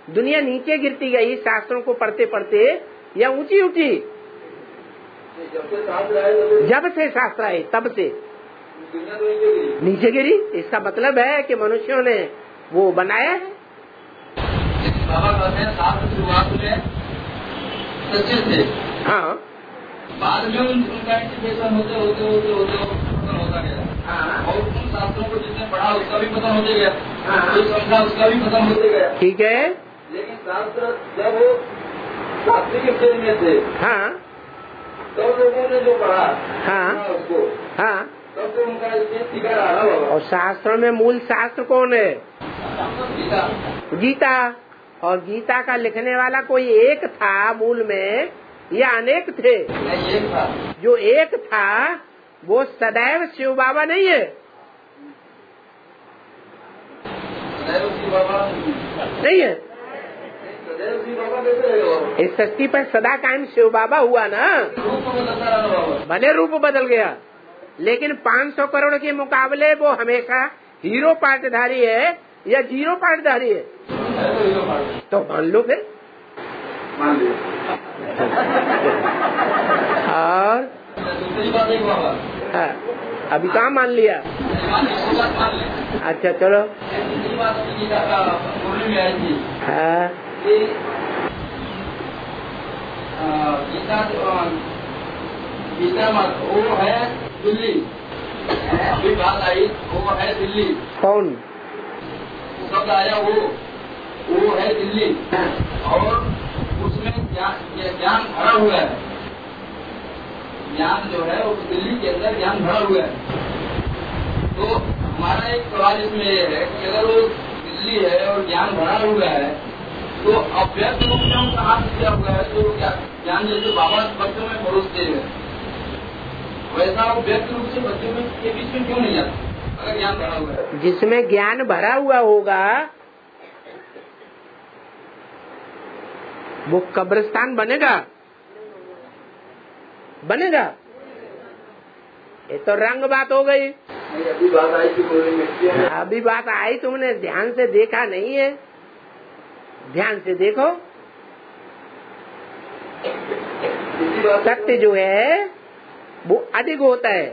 S1: दुनिया नीचे गिरती गई शास्त्रों को पढ़ते पढ़ते या ऊंची उठी? जब से शास्त्र आए तब से नीचे गिरी। इसका मतलब है कि मनुष्यों ने वो बनाया है।
S4: बाबा कहते हैं शास्त्र शुरुआत में सच्चे थे,
S1: हाँ,
S4: बाद में उनका इंटीग्रेशन होते पतन होता गया, और उन शास्त्रों को जिसने पढ़ा उसका भी पतन होते गया, जो समझा उसका भी पतन होते गया।
S1: ठीक है,
S4: लेकिन शास्त्र जब वो शास्त्रीय स्टेज में थे,
S1: हाँ,
S4: तब लोगों ने जो पढ़ा,
S1: हाँ,
S4: उसको,
S1: हाँ,
S4: तब तो उनका टीका रहा बाबा।
S1: और शास्त्रों में मूल शास्त्र कौन है?
S4: गीता।
S1: गीता। और गीता का लिखने वाला कोई एक था मूल में या अनेक थे?
S4: नहीं, एक था।
S1: जो एक था वो सदैव शिव बाबा नहीं है।
S4: सदैव शिव बाबा
S1: नहीं है।
S4: सदैव शिव बाबा कैसे रहेगा बाबा?
S1: इस सृष्टि पर सदा कायम शिव बाबा हुआ ना।
S4: रूप बदलता रहा बाबा।
S1: भले रूप बदल गया, लेकिन 500 करोड़ के मुकाबले वो हमेशा हीरो पार्टधारी है या जीरो पार्टधारी है? तो मान लो फिर।
S4: मान लिया।
S1: और
S4: दूसरी बात एक बाबा,
S1: हाँ, अभी कहाँ मान लिया?
S4: मान लिया।
S1: अच्छा चलो।
S4: दूसरी बात गीता का बोलने में आई थी
S1: हाँ,
S4: कि गीता मत वो है दिल्ली, अभी बात आई वो है दिल्ली,
S1: कौन?
S4: शब्द आया वो है दिल्ली, और उसमें ज्ञान भरा हुआ है। ज्ञान जो है वो दिल्ली के अंदर ज्ञान भरा हुआ है। तो हमारा एक सवाल इसमें ये है कि अगर वो दिल्ली है और ज्ञान भरा हुआ है, तो अव्यक्त रूप में उनका हाथ दिया हुआ है, तो क्या ज्ञान जैसे बाबा बच्चों में परोसते हैं, वैसा वो व्यक्त रूप से बच्चों में के बीच में क्यों नहीं आता अगर ज्ञान भरा हुआ है?
S1: जिसमें ज्ञान भरा हुआ होगा वो कब्रिस्तान बनेगा? बनेगा? ये तो रंग बात हो गई।
S4: अभी बात आई थी बोलने में।
S1: अभी बात आई, तुमने ध्यान से देखा नहीं है। ध्यान से देखो। सत्य जो है वो अधिक होता है,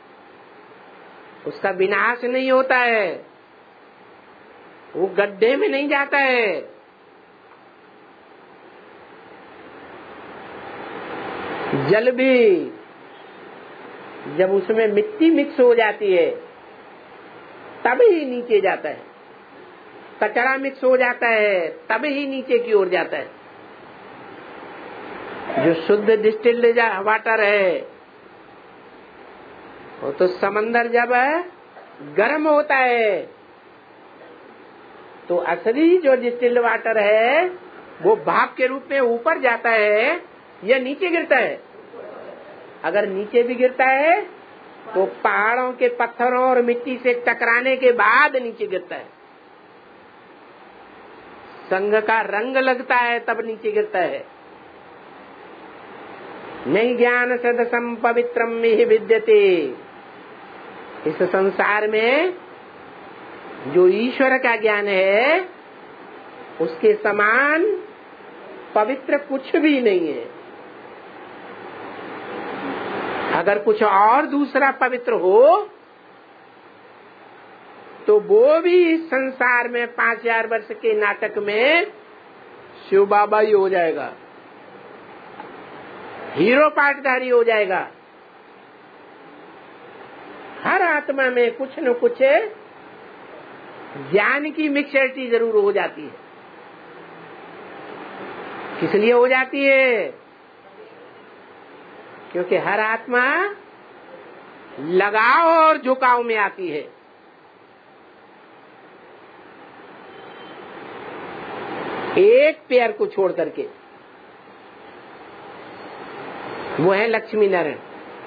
S1: उसका विनाश नहीं होता है, वो गड्ढे में नहीं जाता है। जल भी जब उसमें मिट्टी मिक्स हो जाती है तभी नीचे जाता है, कचरा मिक्स हो जाता है तभी नीचे की ओर जाता है। जो शुद्ध डिस्टिल्ड वाटर है वो तो समंदर जब गर्म होता है तो असली जो डिस्टिल्ड वाटर है वो भाप के रूप में ऊपर जाता है या नीचे गिरता है? अगर नीचे भी गिरता है तो पहाड़ों के पत्थरों और मिट्टी से टकराने के बाद नीचे गिरता है। संग का रंग लगता है तब नीचे गिरता है। नहीं ज्ञान सदसम पवित्रम में विद्यते। इस संसार में जो ईश्वर का ज्ञान है उसके समान पवित्र कुछ भी नहीं है। अगर कुछ और दूसरा पवित्र हो तो वो भी इस संसार में 5000 वर्ष के नाटक में शिव बाबा ही हो जाएगा, हीरो पार्टधारी हो जाएगा। हर आत्मा में कुछ न कुछ ज्ञान की मिक्सचरिटी जरूर हो जाती है। किस लिए हो जाती है? क्योंकि हर आत्मा लगाव और झुकाव में आती है। एक पैर को छोड़ करके, वो है लक्ष्मी नारायण।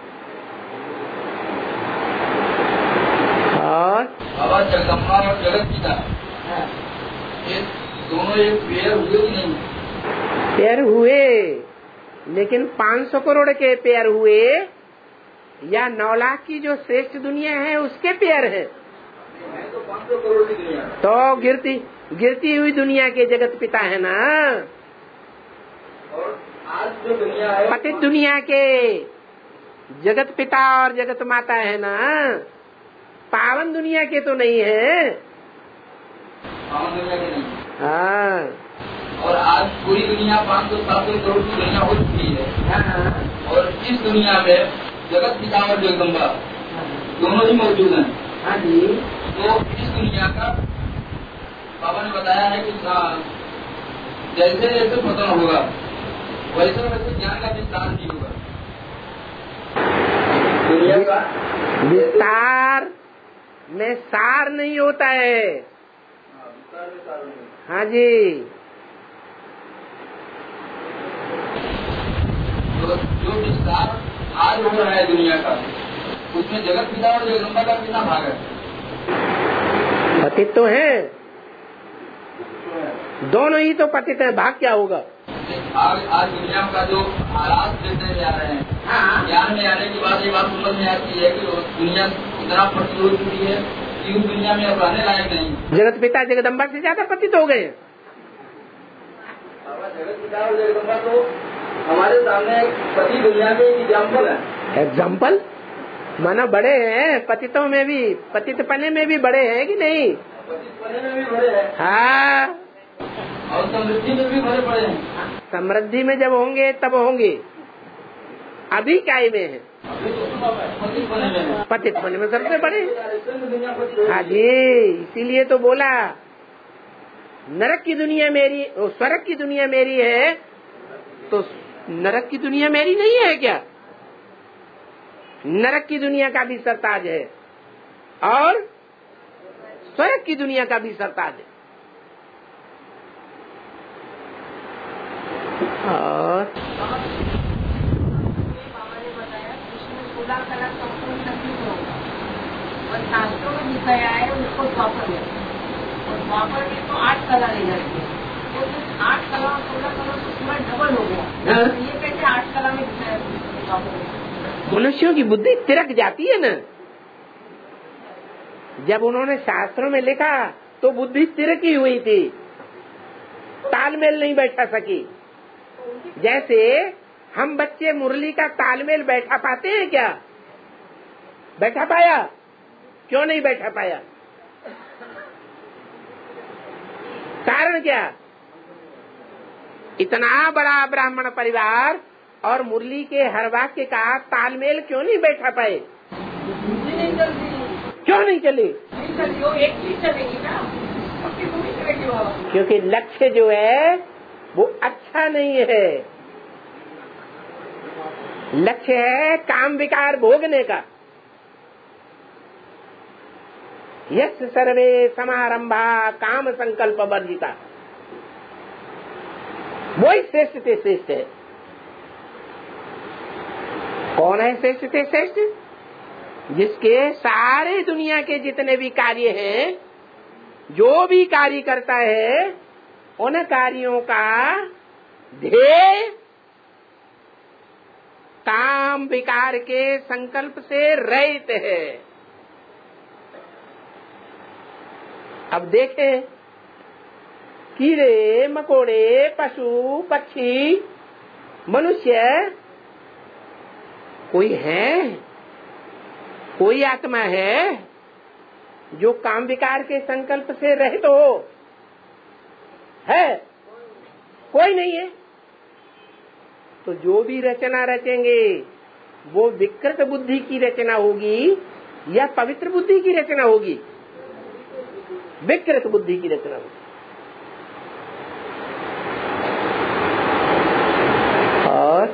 S1: और
S4: बाबा जगदम्बा और जगत पिता ये दोनों एक पैर हुए कि नहीं?
S1: पैर हुए, लेकिन 500 करोड़ के पैर हुए या 9 लाख की जो श्रेष्ठ दुनिया है उसके पैर है।
S4: तो 500 करोड़ की दुनिया
S1: तो गिरती गिरती हुई दुनिया के जगत पिता है ना।
S4: और आज जो दुनिया है
S1: पतित दुनिया के जगत पिता और जगत माता है ना, पावन दुनिया के तो नहीं है।
S4: पावन दुनिया के नहीं।
S1: हाँ।
S4: और आज पूरी दुनिया 500-700 करोड़ की दुनिया हो चुकी है।
S1: हाँ।
S4: और इस दुनिया में जगत पिता और जगदम्बा दोनों ही मौजूद हैं।
S1: हाँ जी।
S4: तो इस दुनिया का बाबा ने बताया है कि जैसे जैसे पतन होगा वैसे वैसे ज्ञान का विस्तार नहीं होगा। दुनिया का
S1: विस्तार में सार नहीं होता है।
S4: विस्तार में सार नहीं।
S1: हाँ जी।
S4: तो जो विस्तार आज हो रहा है दुनिया का, उसमें जगत पिता और जगदम्बा का कितना भाग है?
S1: पतित तो है, दोनों ही तो पतित है, भाग क्या होगा?
S4: आज दुनिया का जो हालात देखने जा रहे हैं, ज्ञान में आने के बाद ये बात समझ में आती है कि दुनिया इतना पतित हो चुकी है कि उस दुनिया में अब रहने लायक नहीं।
S1: जगत पिता जगदम्बा से ज्यादा पतित हो गए।
S4: जगत पिता और जगदम्बा तो हमारे सामने पति दुनिया के एग्जाम्पल है।
S1: एग्जाम्पल माना बड़े हैं, पतितों में भी, पतित पने में भी बड़े हैं कि नहीं?
S4: पतित पने में भी बड़े हैं।
S1: हाँ।
S4: और समृद्धि में भी बड़े बड़े हैं।
S1: समृद्धि में जब होंगे तब होंगे, अभी क्या में है? पतित पने में सबसे बड़े। हाँ जी, इसीलिए तो बोला नरक की दुनिया मेरी, स्वर्ग की दुनिया मेरी है, तो नरक की दुनिया मेरी नहीं है क्या? नरक की दुनिया का भी सरताज है और स्वर्ग की दुनिया का भी सरताज है। और
S5: बाबा ने बताया इसमें 16 कला संपूर्ण नहीं होगा और शास्त्रों में दिखाया है उसको द्वापर है और द्वापर में तो 8 कला ले जाएंगे। तो 8 कला और 16 कला तो पूरा डबल हो गया। ये कैसे 8 कला में दिखाया द्वापर में?
S1: मनुष्यों की बुद्धि तिरक जाती है न। जब उन्होंने शास्त्रों में लिखा तो बुद्धि तिरकी हुई थी, तालमेल नहीं बैठा सकी। जैसे हम बच्चे मुरली का तालमेल बैठा पाते हैं क्या? बैठा पाया? क्यों नहीं बैठा पाया? कारण क्या? इतना बड़ा ब्राह्मण परिवार और मुरली के हर वाक्य का तालमेल क्यों नहीं बैठा पाए? क्यों नहीं चली?
S5: एक चीज चलेगी ना,
S1: क्योंकि लक्ष्य जो है वो अच्छा नहीं है। लक्ष्य है काम विकार भोगने का। यस सर्वे समारंभा काम संकल्प वर्जिता, वही श्रेष्ठ से श्रेष्ठ है। कौन है श्रेष्ठ से श्रेष्ठ? जिसके सारे दुनिया के जितने भी कार्य हैं, जो भी कार्य करता है, उन कार्यों का ध्येय काम विकार के संकल्प से रहित है। अब देखें, कीड़े मकोड़े, पशु पक्षी, मनुष्य, कोई है, कोई आत्मा है जो काम विकार के संकल्प से रहित हो? है? कोई नहीं है। तो जो भी रचना रचेंगे वो विकृत बुद्धि की रचना होगी या पवित्र बुद्धि की रचना होगी? विकृत बुद्धि की रचना होगी। और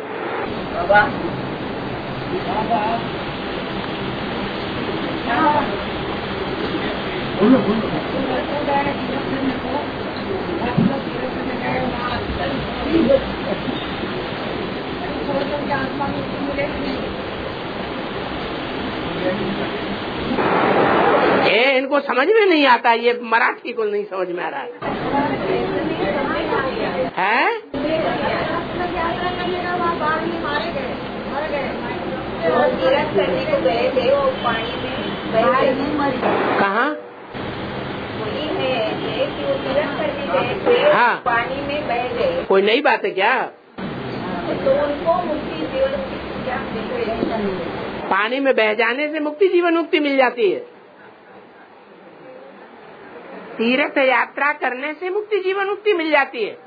S1: इनको समझ में नहीं आता, ये मराठी को नहीं समझ में आ रहा है? कहाँ?
S5: तीर्थ करने गए थे,
S1: हाँ।
S5: पानी में बह गए,
S1: कोई नई बात है क्या?
S5: तो उनको मुक्ति जीवन की क्या मिल रही है?
S1: पानी में बह जाने से मुक्ति जीवन मुक्ति मिल जाती है। तीर्थ यात्रा करने से मुक्ति जीवन मुक्ति मिल जाती है।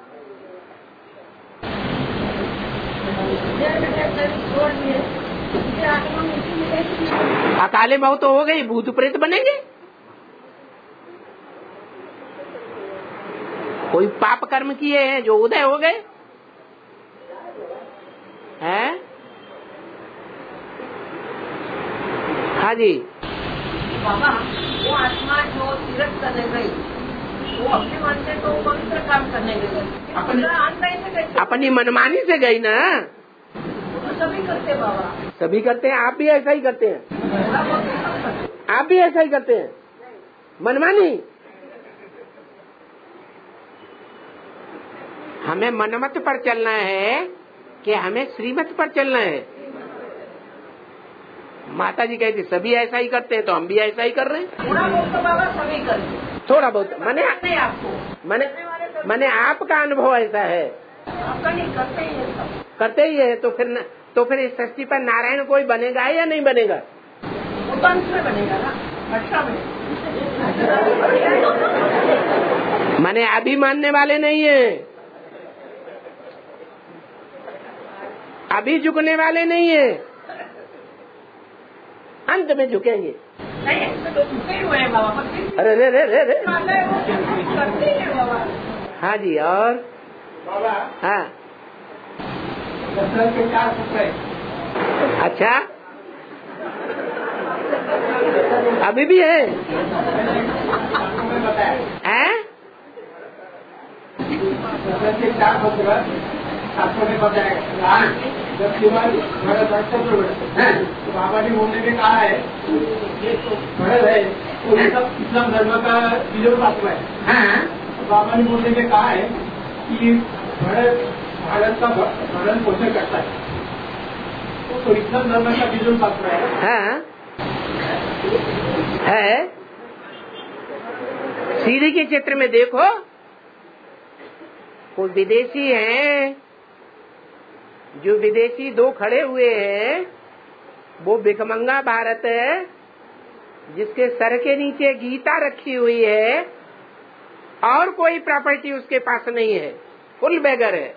S1: अकाले मौत तो हो गई, भूत प्रेत बनेंगे। कोई पाप कर्म किए हैं जो उदय हो गए हैं। हाँ जी।
S5: बाबा, वो आत्मा जो तीर्थ करने गई, वो अपने मन से तो पवित्र काम करने गई,
S1: अपनी मनमानी से गई ना।
S5: वो तो सभी करते बाबा,
S1: सभी करते हैं। आप भी ऐसा ही करते हैं। आप भी ऐसा ही करते हैं, मनमानी। हमें मनमत पर चलना है कि हमें श्रीमत पर चलना है। माता जी कहती सभी ऐसा ही करते हैं, तो हम भी ऐसा ही कर रहे हैं।
S5: थोड़ा बहुत तो बाबा सभी करते,
S1: थोड़ा बहुत मैंने
S5: आपको
S1: मैंने आपका अनुभव ऐसा है।
S5: आपका नहीं करते ही है सब।
S1: करते ही है। तो फिर इस सृष्टि पर नारायण कोई बनेगा या नहीं बनेगा?
S5: वो तो अंत में बनेगा ना, अच्छा में।
S1: मैंने अभी मानने वाले नहीं है, अभी झुकने वाले नहीं है, अंत में झुकेंगे।
S5: नहीं, तो झुके हुए हैं बाबा।
S1: अरे रे रे रे रे।
S5: करते हैं बाबा।
S1: हाँ जी। और
S2: बाबा,
S1: हाँ,
S2: दशरथ के 4 पुत्र हैं।
S1: अच्छा, अभी भी है?
S2: आपको मैं बताया,
S1: हैं?
S2: दशरथ के 4 पुत्र आपको मैं बताया। जब शिवाजी भरत तो बाबा ने बोलने में कहा है, ये तो भरत है, तो ये सब इस्लाम धर्म का विरोध आत्मा है। तो बाबा ने बोलने में कहा है कि भरत भारत का भरण पोषण करता है, तो इस्लाम धर्म का विरोध आत्मा है।
S1: हाँ है। सीढ़ी के चित्र में देखो, कोई विदेशी हैं, जो विदेशी 2 खड़े हुए हैं, वो भिखमंगा भारत है, जिसके सर के नीचे गीता रखी हुई है और कोई प्रॉपर्टी उसके पास नहीं है, फुल बेगर है।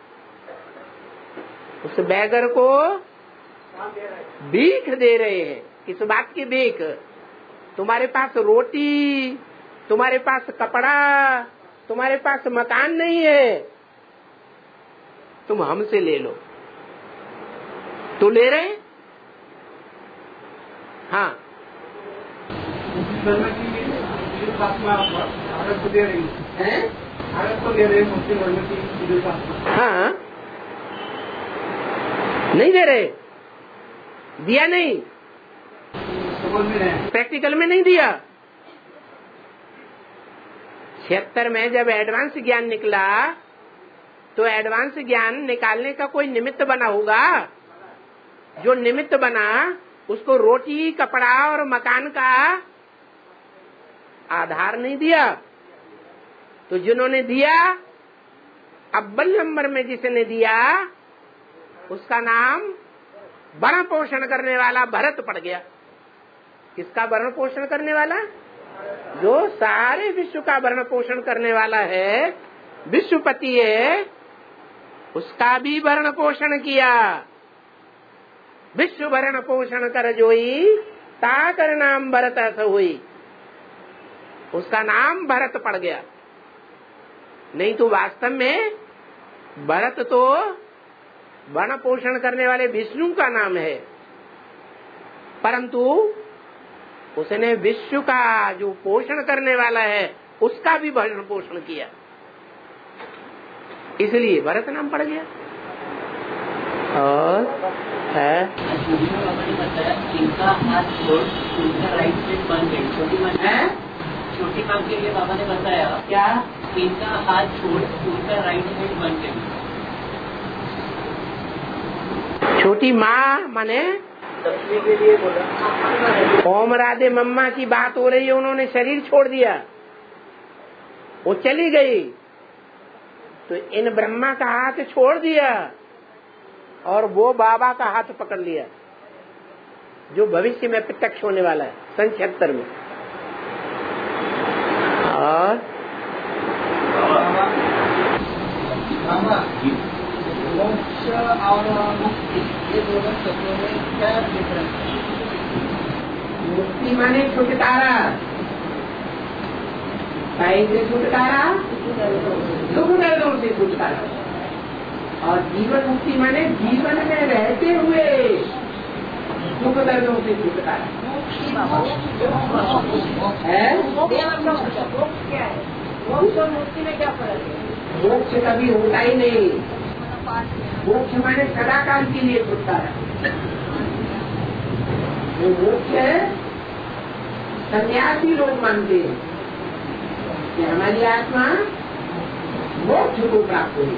S1: उस बेगर को भीख दे रहे हैं। किस बात की भीख? तुम्हारे पास रोटी, तुम्हारे पास कपड़ा, तुम्हारे पास मकान नहीं है, तुम हमसे ले लो। तो ले रहे? हाँ।
S2: भारत को दे रही है, भारत को दे रहे मुस्लिम धर्म की।
S1: हाँ, नहीं दे रहे, दिया नहीं, प्रैक्टिकल में नहीं दिया। 76 में जब एडवांस ज्ञान निकला, तो एडवांस ज्ञान निकालने का कोई निमित्त बना होगा। जो निमित्त बना, उसको रोटी, कपड़ा और मकान का आधार नहीं दिया। तो जिन्होंने दिया, अव्वल नंबर में जिसने दिया, उसका नाम भरण पोषण करने वाला भरत पड़ गया। किसका भरण पोषण करने वाला? जो सारे विश्व का भरण पोषण करने वाला है, विश्वपति है, उसका भी भरण पोषण किया। विश्व भरण पोषण कर जोई, ताकर नाम भरत ऐसा हुई। उसका नाम भरत पड़ गया। नहीं तो वास्तव में भरत तो भरण पोषण करने वाले विष्णु का नाम है, परंतु उसने विश्व का जो पोषण करने वाला है, उसका भी भरण पोषण किया, इसलिए भरत नाम पड़ गया। और है
S4: इनका हाथ छोड़ उनका राइट साइड बन गई। छोटी माँ के लिए बाबा ने बताया
S1: क्या?
S4: इनका हाथ छोड़ उनका राइट साइड बन गई।
S1: छोटी माँ माने
S2: के लिए बोला।
S1: ओम राधे मम्मा की बात हो रही है, उन्होंने शरीर छोड़ दिया। वो चली गई तो इन ब्रह्मा का हाथ छोड़ दिया और वो बाबा का हाथ पकड़ लिया जो भविष्य में प्रत्यक्ष होने वाला है सन 76 में। और
S2: मोक्ष और मुक्ति ये दोनों शब्दों में क्या डिफरेंस है?
S1: मुक्ति माने छुटकारा, से छुटकारा, दुख दर्दों से छुटकारा। और जीवन मुक्ति माने जीवन में रहते हुए दुख दर्दों से छुटकारा है।
S5: मोक्ष और मुक्ति में क्या फर्क है?
S1: मोक्ष कभी होता ही नहीं। मोक्ष माने सदाकाल के लिए छुटकारा। जो मोक्ष है सन्यासी लोग मानते हैं कि हमारी आत्मा मोक्ष को प्राप्त हुई।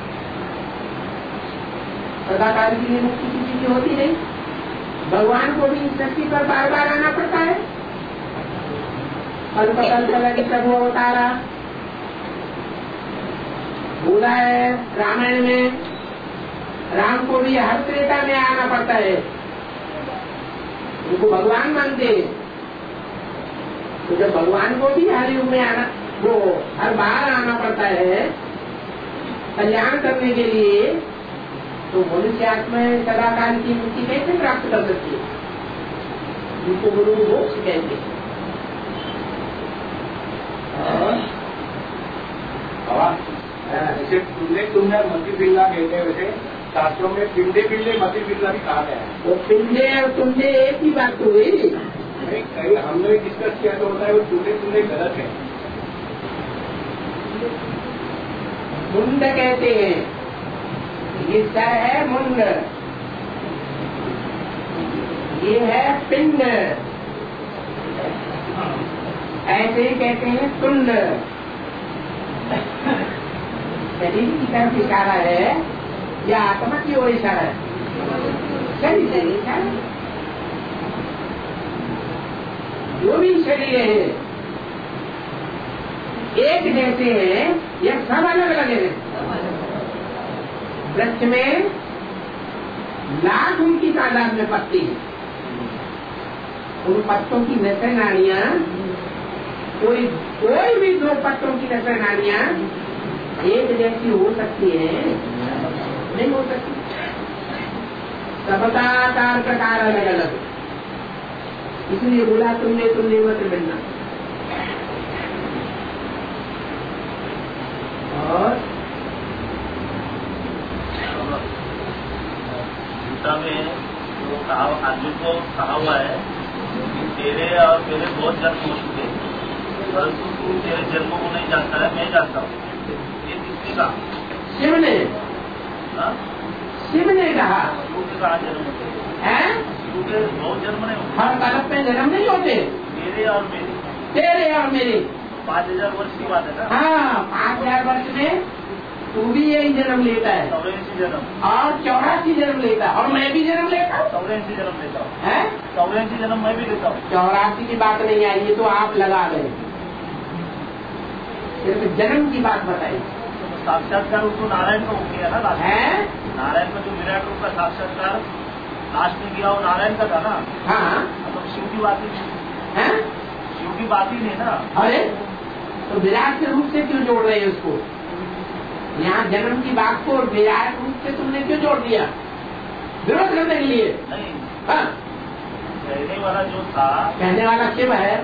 S1: सदाकाल के लिए मुक्ति किसी की होती नहीं। भगवान को भी इस धरती पर बार बार आना पड़ता है। प्रभु अवतारा बोला है रामायण में, राम को भी हर त्रेता में आना पड़ता है। उनको भगवान मानते हैं तो जब भगवान को भी हर युग में आना, वो हर बार आना पड़ता है कल्याण करने के लिए, तो मनुष्य आत्मा सदाकाल की मुक्ति कैसे प्राप्त कर सकती है? उनको गुरु मोक्ष कहते हैं।
S2: जैसे तुमने मती बिल्ला कहते हैं, वैसे शास्त्रों में पिंडे बिल्ले मती बिल्ला भी कहा गया है।
S1: वो पिंडे और तुंडे एक ही बात तो हुई।
S2: नहीं, कहीं हमने डिस्कस किया तो होता है वो तुंडे गलत है।
S1: मुंड कहते हैं, ये सर है मुंड, ये है पिंड, ऐसे ही कहते हैं तुंड। शरीर की तरफ इशारा है या आत्मा की ओर इशारा है? शरीर इशारा। जो भी शरीर है एक जैसे हैं या सब अलग अलग है? वृक्ष में लाख उनकी तादाद में पत्ती है। उन पत्तों की नसें नाड़ियां, कोई भी दो पत्तों की नसें नाड़ियां एक जैसी हो सकती है? नहीं हो सकती। सबका आकार प्रकार अलग अलग, इसलिए बोला तुमने मत बनना। और
S4: गीता में जो आदमी को कहा हुआ है कि तेरे और मेरे बहुत जन्म हो चुके हैं, परंतु तू तेरे जन्मों को नहीं जानता है, मैं जानता हूँ। ये किसने कहा?
S1: शिव ने। शिव ने कहा।
S4: शिव के कहा जन्म होते
S1: हैं?
S4: शिव के बहुत जन्म नहीं होते।
S1: हर कल्प में जन्म नहीं होते।
S4: मेरे और मेरे,
S1: तेरे और मेरे
S4: 5000 वर्ष की बात है ना?
S1: हाँ, 5000 वर्ष में तू भी यही जन्म लेता है
S4: 84 जन्म
S1: और 84 जन्म लेता है और मैं भी जन्म लेता हूँ।
S4: 84 जन्म लेता हूँ।
S1: है
S4: 84 जन्म मैं भी लेता हूँ।
S1: 84 की बात नहीं आई, ये तो आप लगा गए। सिर्फ जन्म की बात बताई।
S4: साक्षात्कार उसको नारायण का हो गया ना लास्ट
S1: है?
S4: नारायण का जो विराट रूप का साक्षात्कार लास्ट में किया वो नारायण का था ना?
S1: हाँ।
S4: तो शिव की बात ही नहीं
S1: है?
S4: शिव की बात ही नहीं ना।
S1: अरे तो विराट के रूप से क्यों जोड़ रहे हैं उसको? यहाँ जन्म की बात को विराट रूप से तुमने क्यों जोड़ दिया? विरोध करने के लिए?
S4: नहीं।
S1: हाँ,
S4: कहने वाला जो था,
S1: कहने वाला शिव है,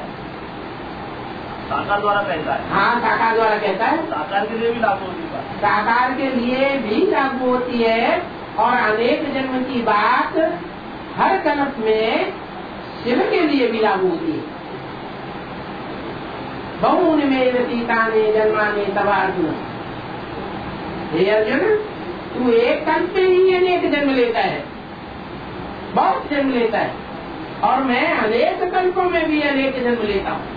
S4: साकार द्वारा कहता है।
S1: हाँ, साकार द्वारा कहता है।
S4: साकार के लिए भी लागू होती है बात।
S1: साकार के लिए भी लागू होती है और अनेक जन्म की बात हर कल्प में शिव के लिए भी लागू होती है। बहुन में व्यतीताने जन्माने तब अर्जुन, हे अर्जुन, तू एक कल्प में ही अनेक जन्म लेता है, बहुत जन्म लेता है, और मैं अनेक कल्पों में भी अनेक जन्म लेता हूँ।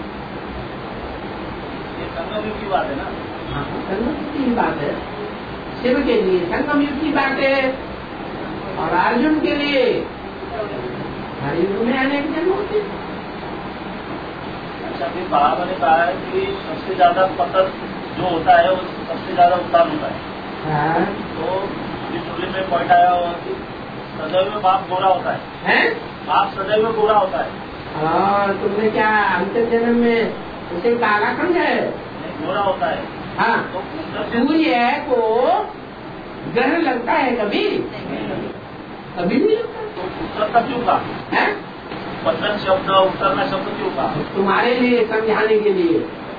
S4: ये संगम युग की बात है ना?
S1: संगम युग की बात है। शिव के लिए संगम युग की बात है और अर्जुन के लिए हर युग में अनेक जन्म होते हैं।
S4: अच्छा, फिर बाबा ने कहा है कि सबसे ज्यादा पतन जो होता है वो सबसे ज्यादा उत्तान होता है।
S1: हाँ।
S4: तो इस स्टोरी में पॉइंट आया होगा कि सदैव बाप गोरा होता है, बाप सदैव गोरा होता है।
S1: और तुमने क्या अंतिम जन्म में उसे काला समझा है?
S4: गोरा होता है।
S1: हाँ।
S4: तो
S1: सूर्य को ग्रहण लगता है कभी? कभी नहीं लगता।
S4: तो उत्तर का क्यों कहा है? पतन शब्द उत्तर का शब्द क्यों कहा?
S1: तुम्हारे लिए समझाने के लिए।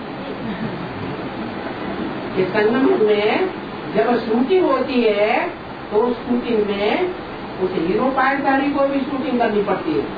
S1: इस संगम में जब शूटिंग होती है तो उस शूटिंग में उस हीरो पायदारी को भी शूटिंग करनी पड़ती है।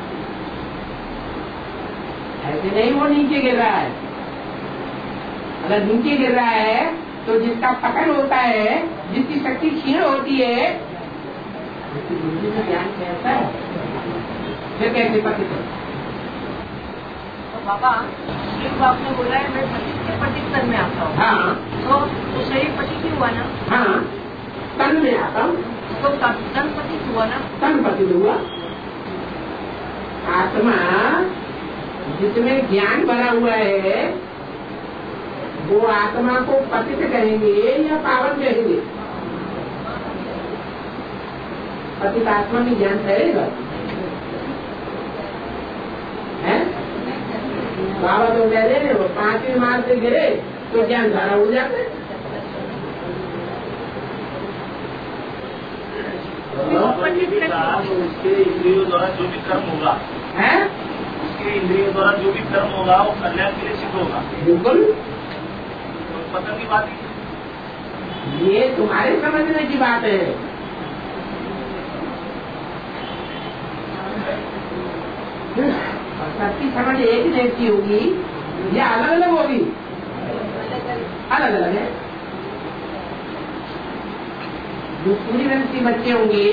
S1: ऐसे नहीं वो नीचे गिर रहा है। अगर नीचे गिर रहा है तो जिसका पकड़ होता है, जिसकी शक्ति क्षीण होती है, उसकी बुद्धि में ज्ञान कैसा है, फिर कैसे पतित है?
S5: तो बाबा शिव आपने बोला है मैं पतित के पतित तन में आता हूँ।
S1: हाँ।
S5: तो शरीर पति क्यों हुआ ना?
S1: हाँ, तन में आता हूँ।
S5: तो तन पतित हुआ ना?
S1: तन पतित हुआ। आत्मा जिसमें ज्ञान भरा हुआ है वो आत्मा को पतित कहेंगे या पावन कहेंगे? पतित आत्मा में ज्ञान रहेगा? है? बाबा तो कह रहे हैं वो 5वीं मार से गिरे तो ज्ञान धारा हो जाता है।
S4: उसके इंद्रियों द्वारा जो भी कर्म होगा
S1: है,
S4: उसके इंद्रियों द्वारा जो भी कर्म होगा वो कल्याण के लिए सिद्ध होगा।
S1: बिल्कुल।
S4: तो पतन की बात ही
S1: ये तुम्हारे समझने की बात है। सबकी समझ एक जैसी होगी या अलग अलग होगी? अलग अलग है। जो सूर्यवंशी बच्चे होंगे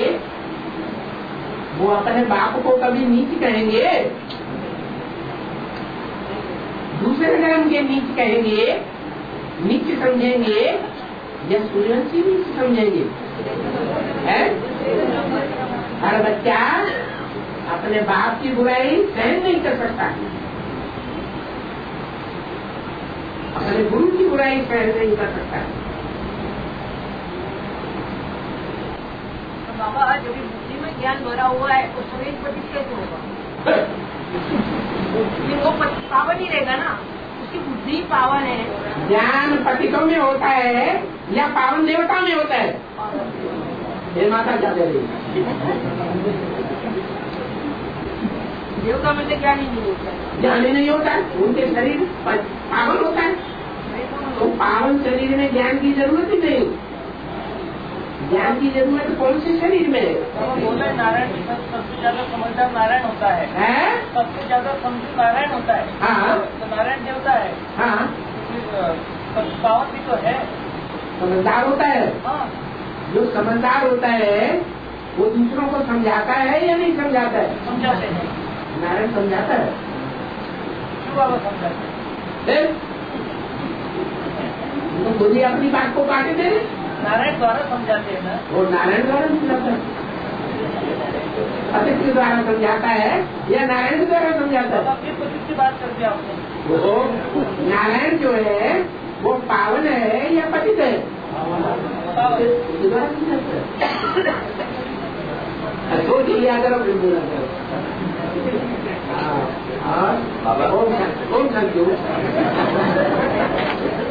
S1: वो अपने बाप को कभी नीच कहेंगे, दूसरे धर्म के नीच कहेंगे, नीच समझेंगे या सूर्यवंशी नीच समझेंगे? है? हर बच्चा अपने बाप की बुराई सहन नहीं कर सकता, अपने गुरु की बुराई सहन नहीं कर सकता।
S5: तो बाबा जब बुद्धि में ज्ञान भरा हुआ है तो शरीर पतित कैसे होगा? फिर वो पावन ही रहेगा ना, उसकी बुद्धि पावन है।
S1: ज्ञान पतितों में होता है या पावन देवता में होता है? ये माता क्या कह रही?
S5: देवता में तो ज्ञान ही नहीं होता है।
S1: ज्ञान ही नहीं होता है, उनके शरीर पावन होता है। तो पावन शरीर में ज्ञान की जरूरत ही नहीं। ज्ञान की जरूरत कौन से शरीर में है?
S4: बोले नारायण सबसे ज्यादा समझदार नारायण होता है, सबसे ज्यादा समझ नारायण होता है।
S1: हाँ।
S4: तो नारायण देवता है।
S1: हाँ।
S4: पावन भी तो है,
S1: समझदार होता है।
S4: हाँ।
S1: जो समझदार होता है वो दूसरों को समझाता है या नहीं समझाता है?
S4: समझाते हैं।
S1: नारायण समझाता है।
S4: क्यों बाबा समझाते हैं?
S1: तो बुद्धि अपनी बात को काटे दे।
S4: नारायण द्वारा समझाते हैं ना।
S1: वो नारायण द्वारा समझाता है, पतित के द्वारा समझाता है या नारायण के द्वारा समझाता है?
S4: अपनी पतित की बात करते हैं आपने।
S1: वो नारायण जो है वो पावन है या पतित है? उसके द्वारा समझाता है। सोच लिया करो फिर बोला करो। और ओम शांति।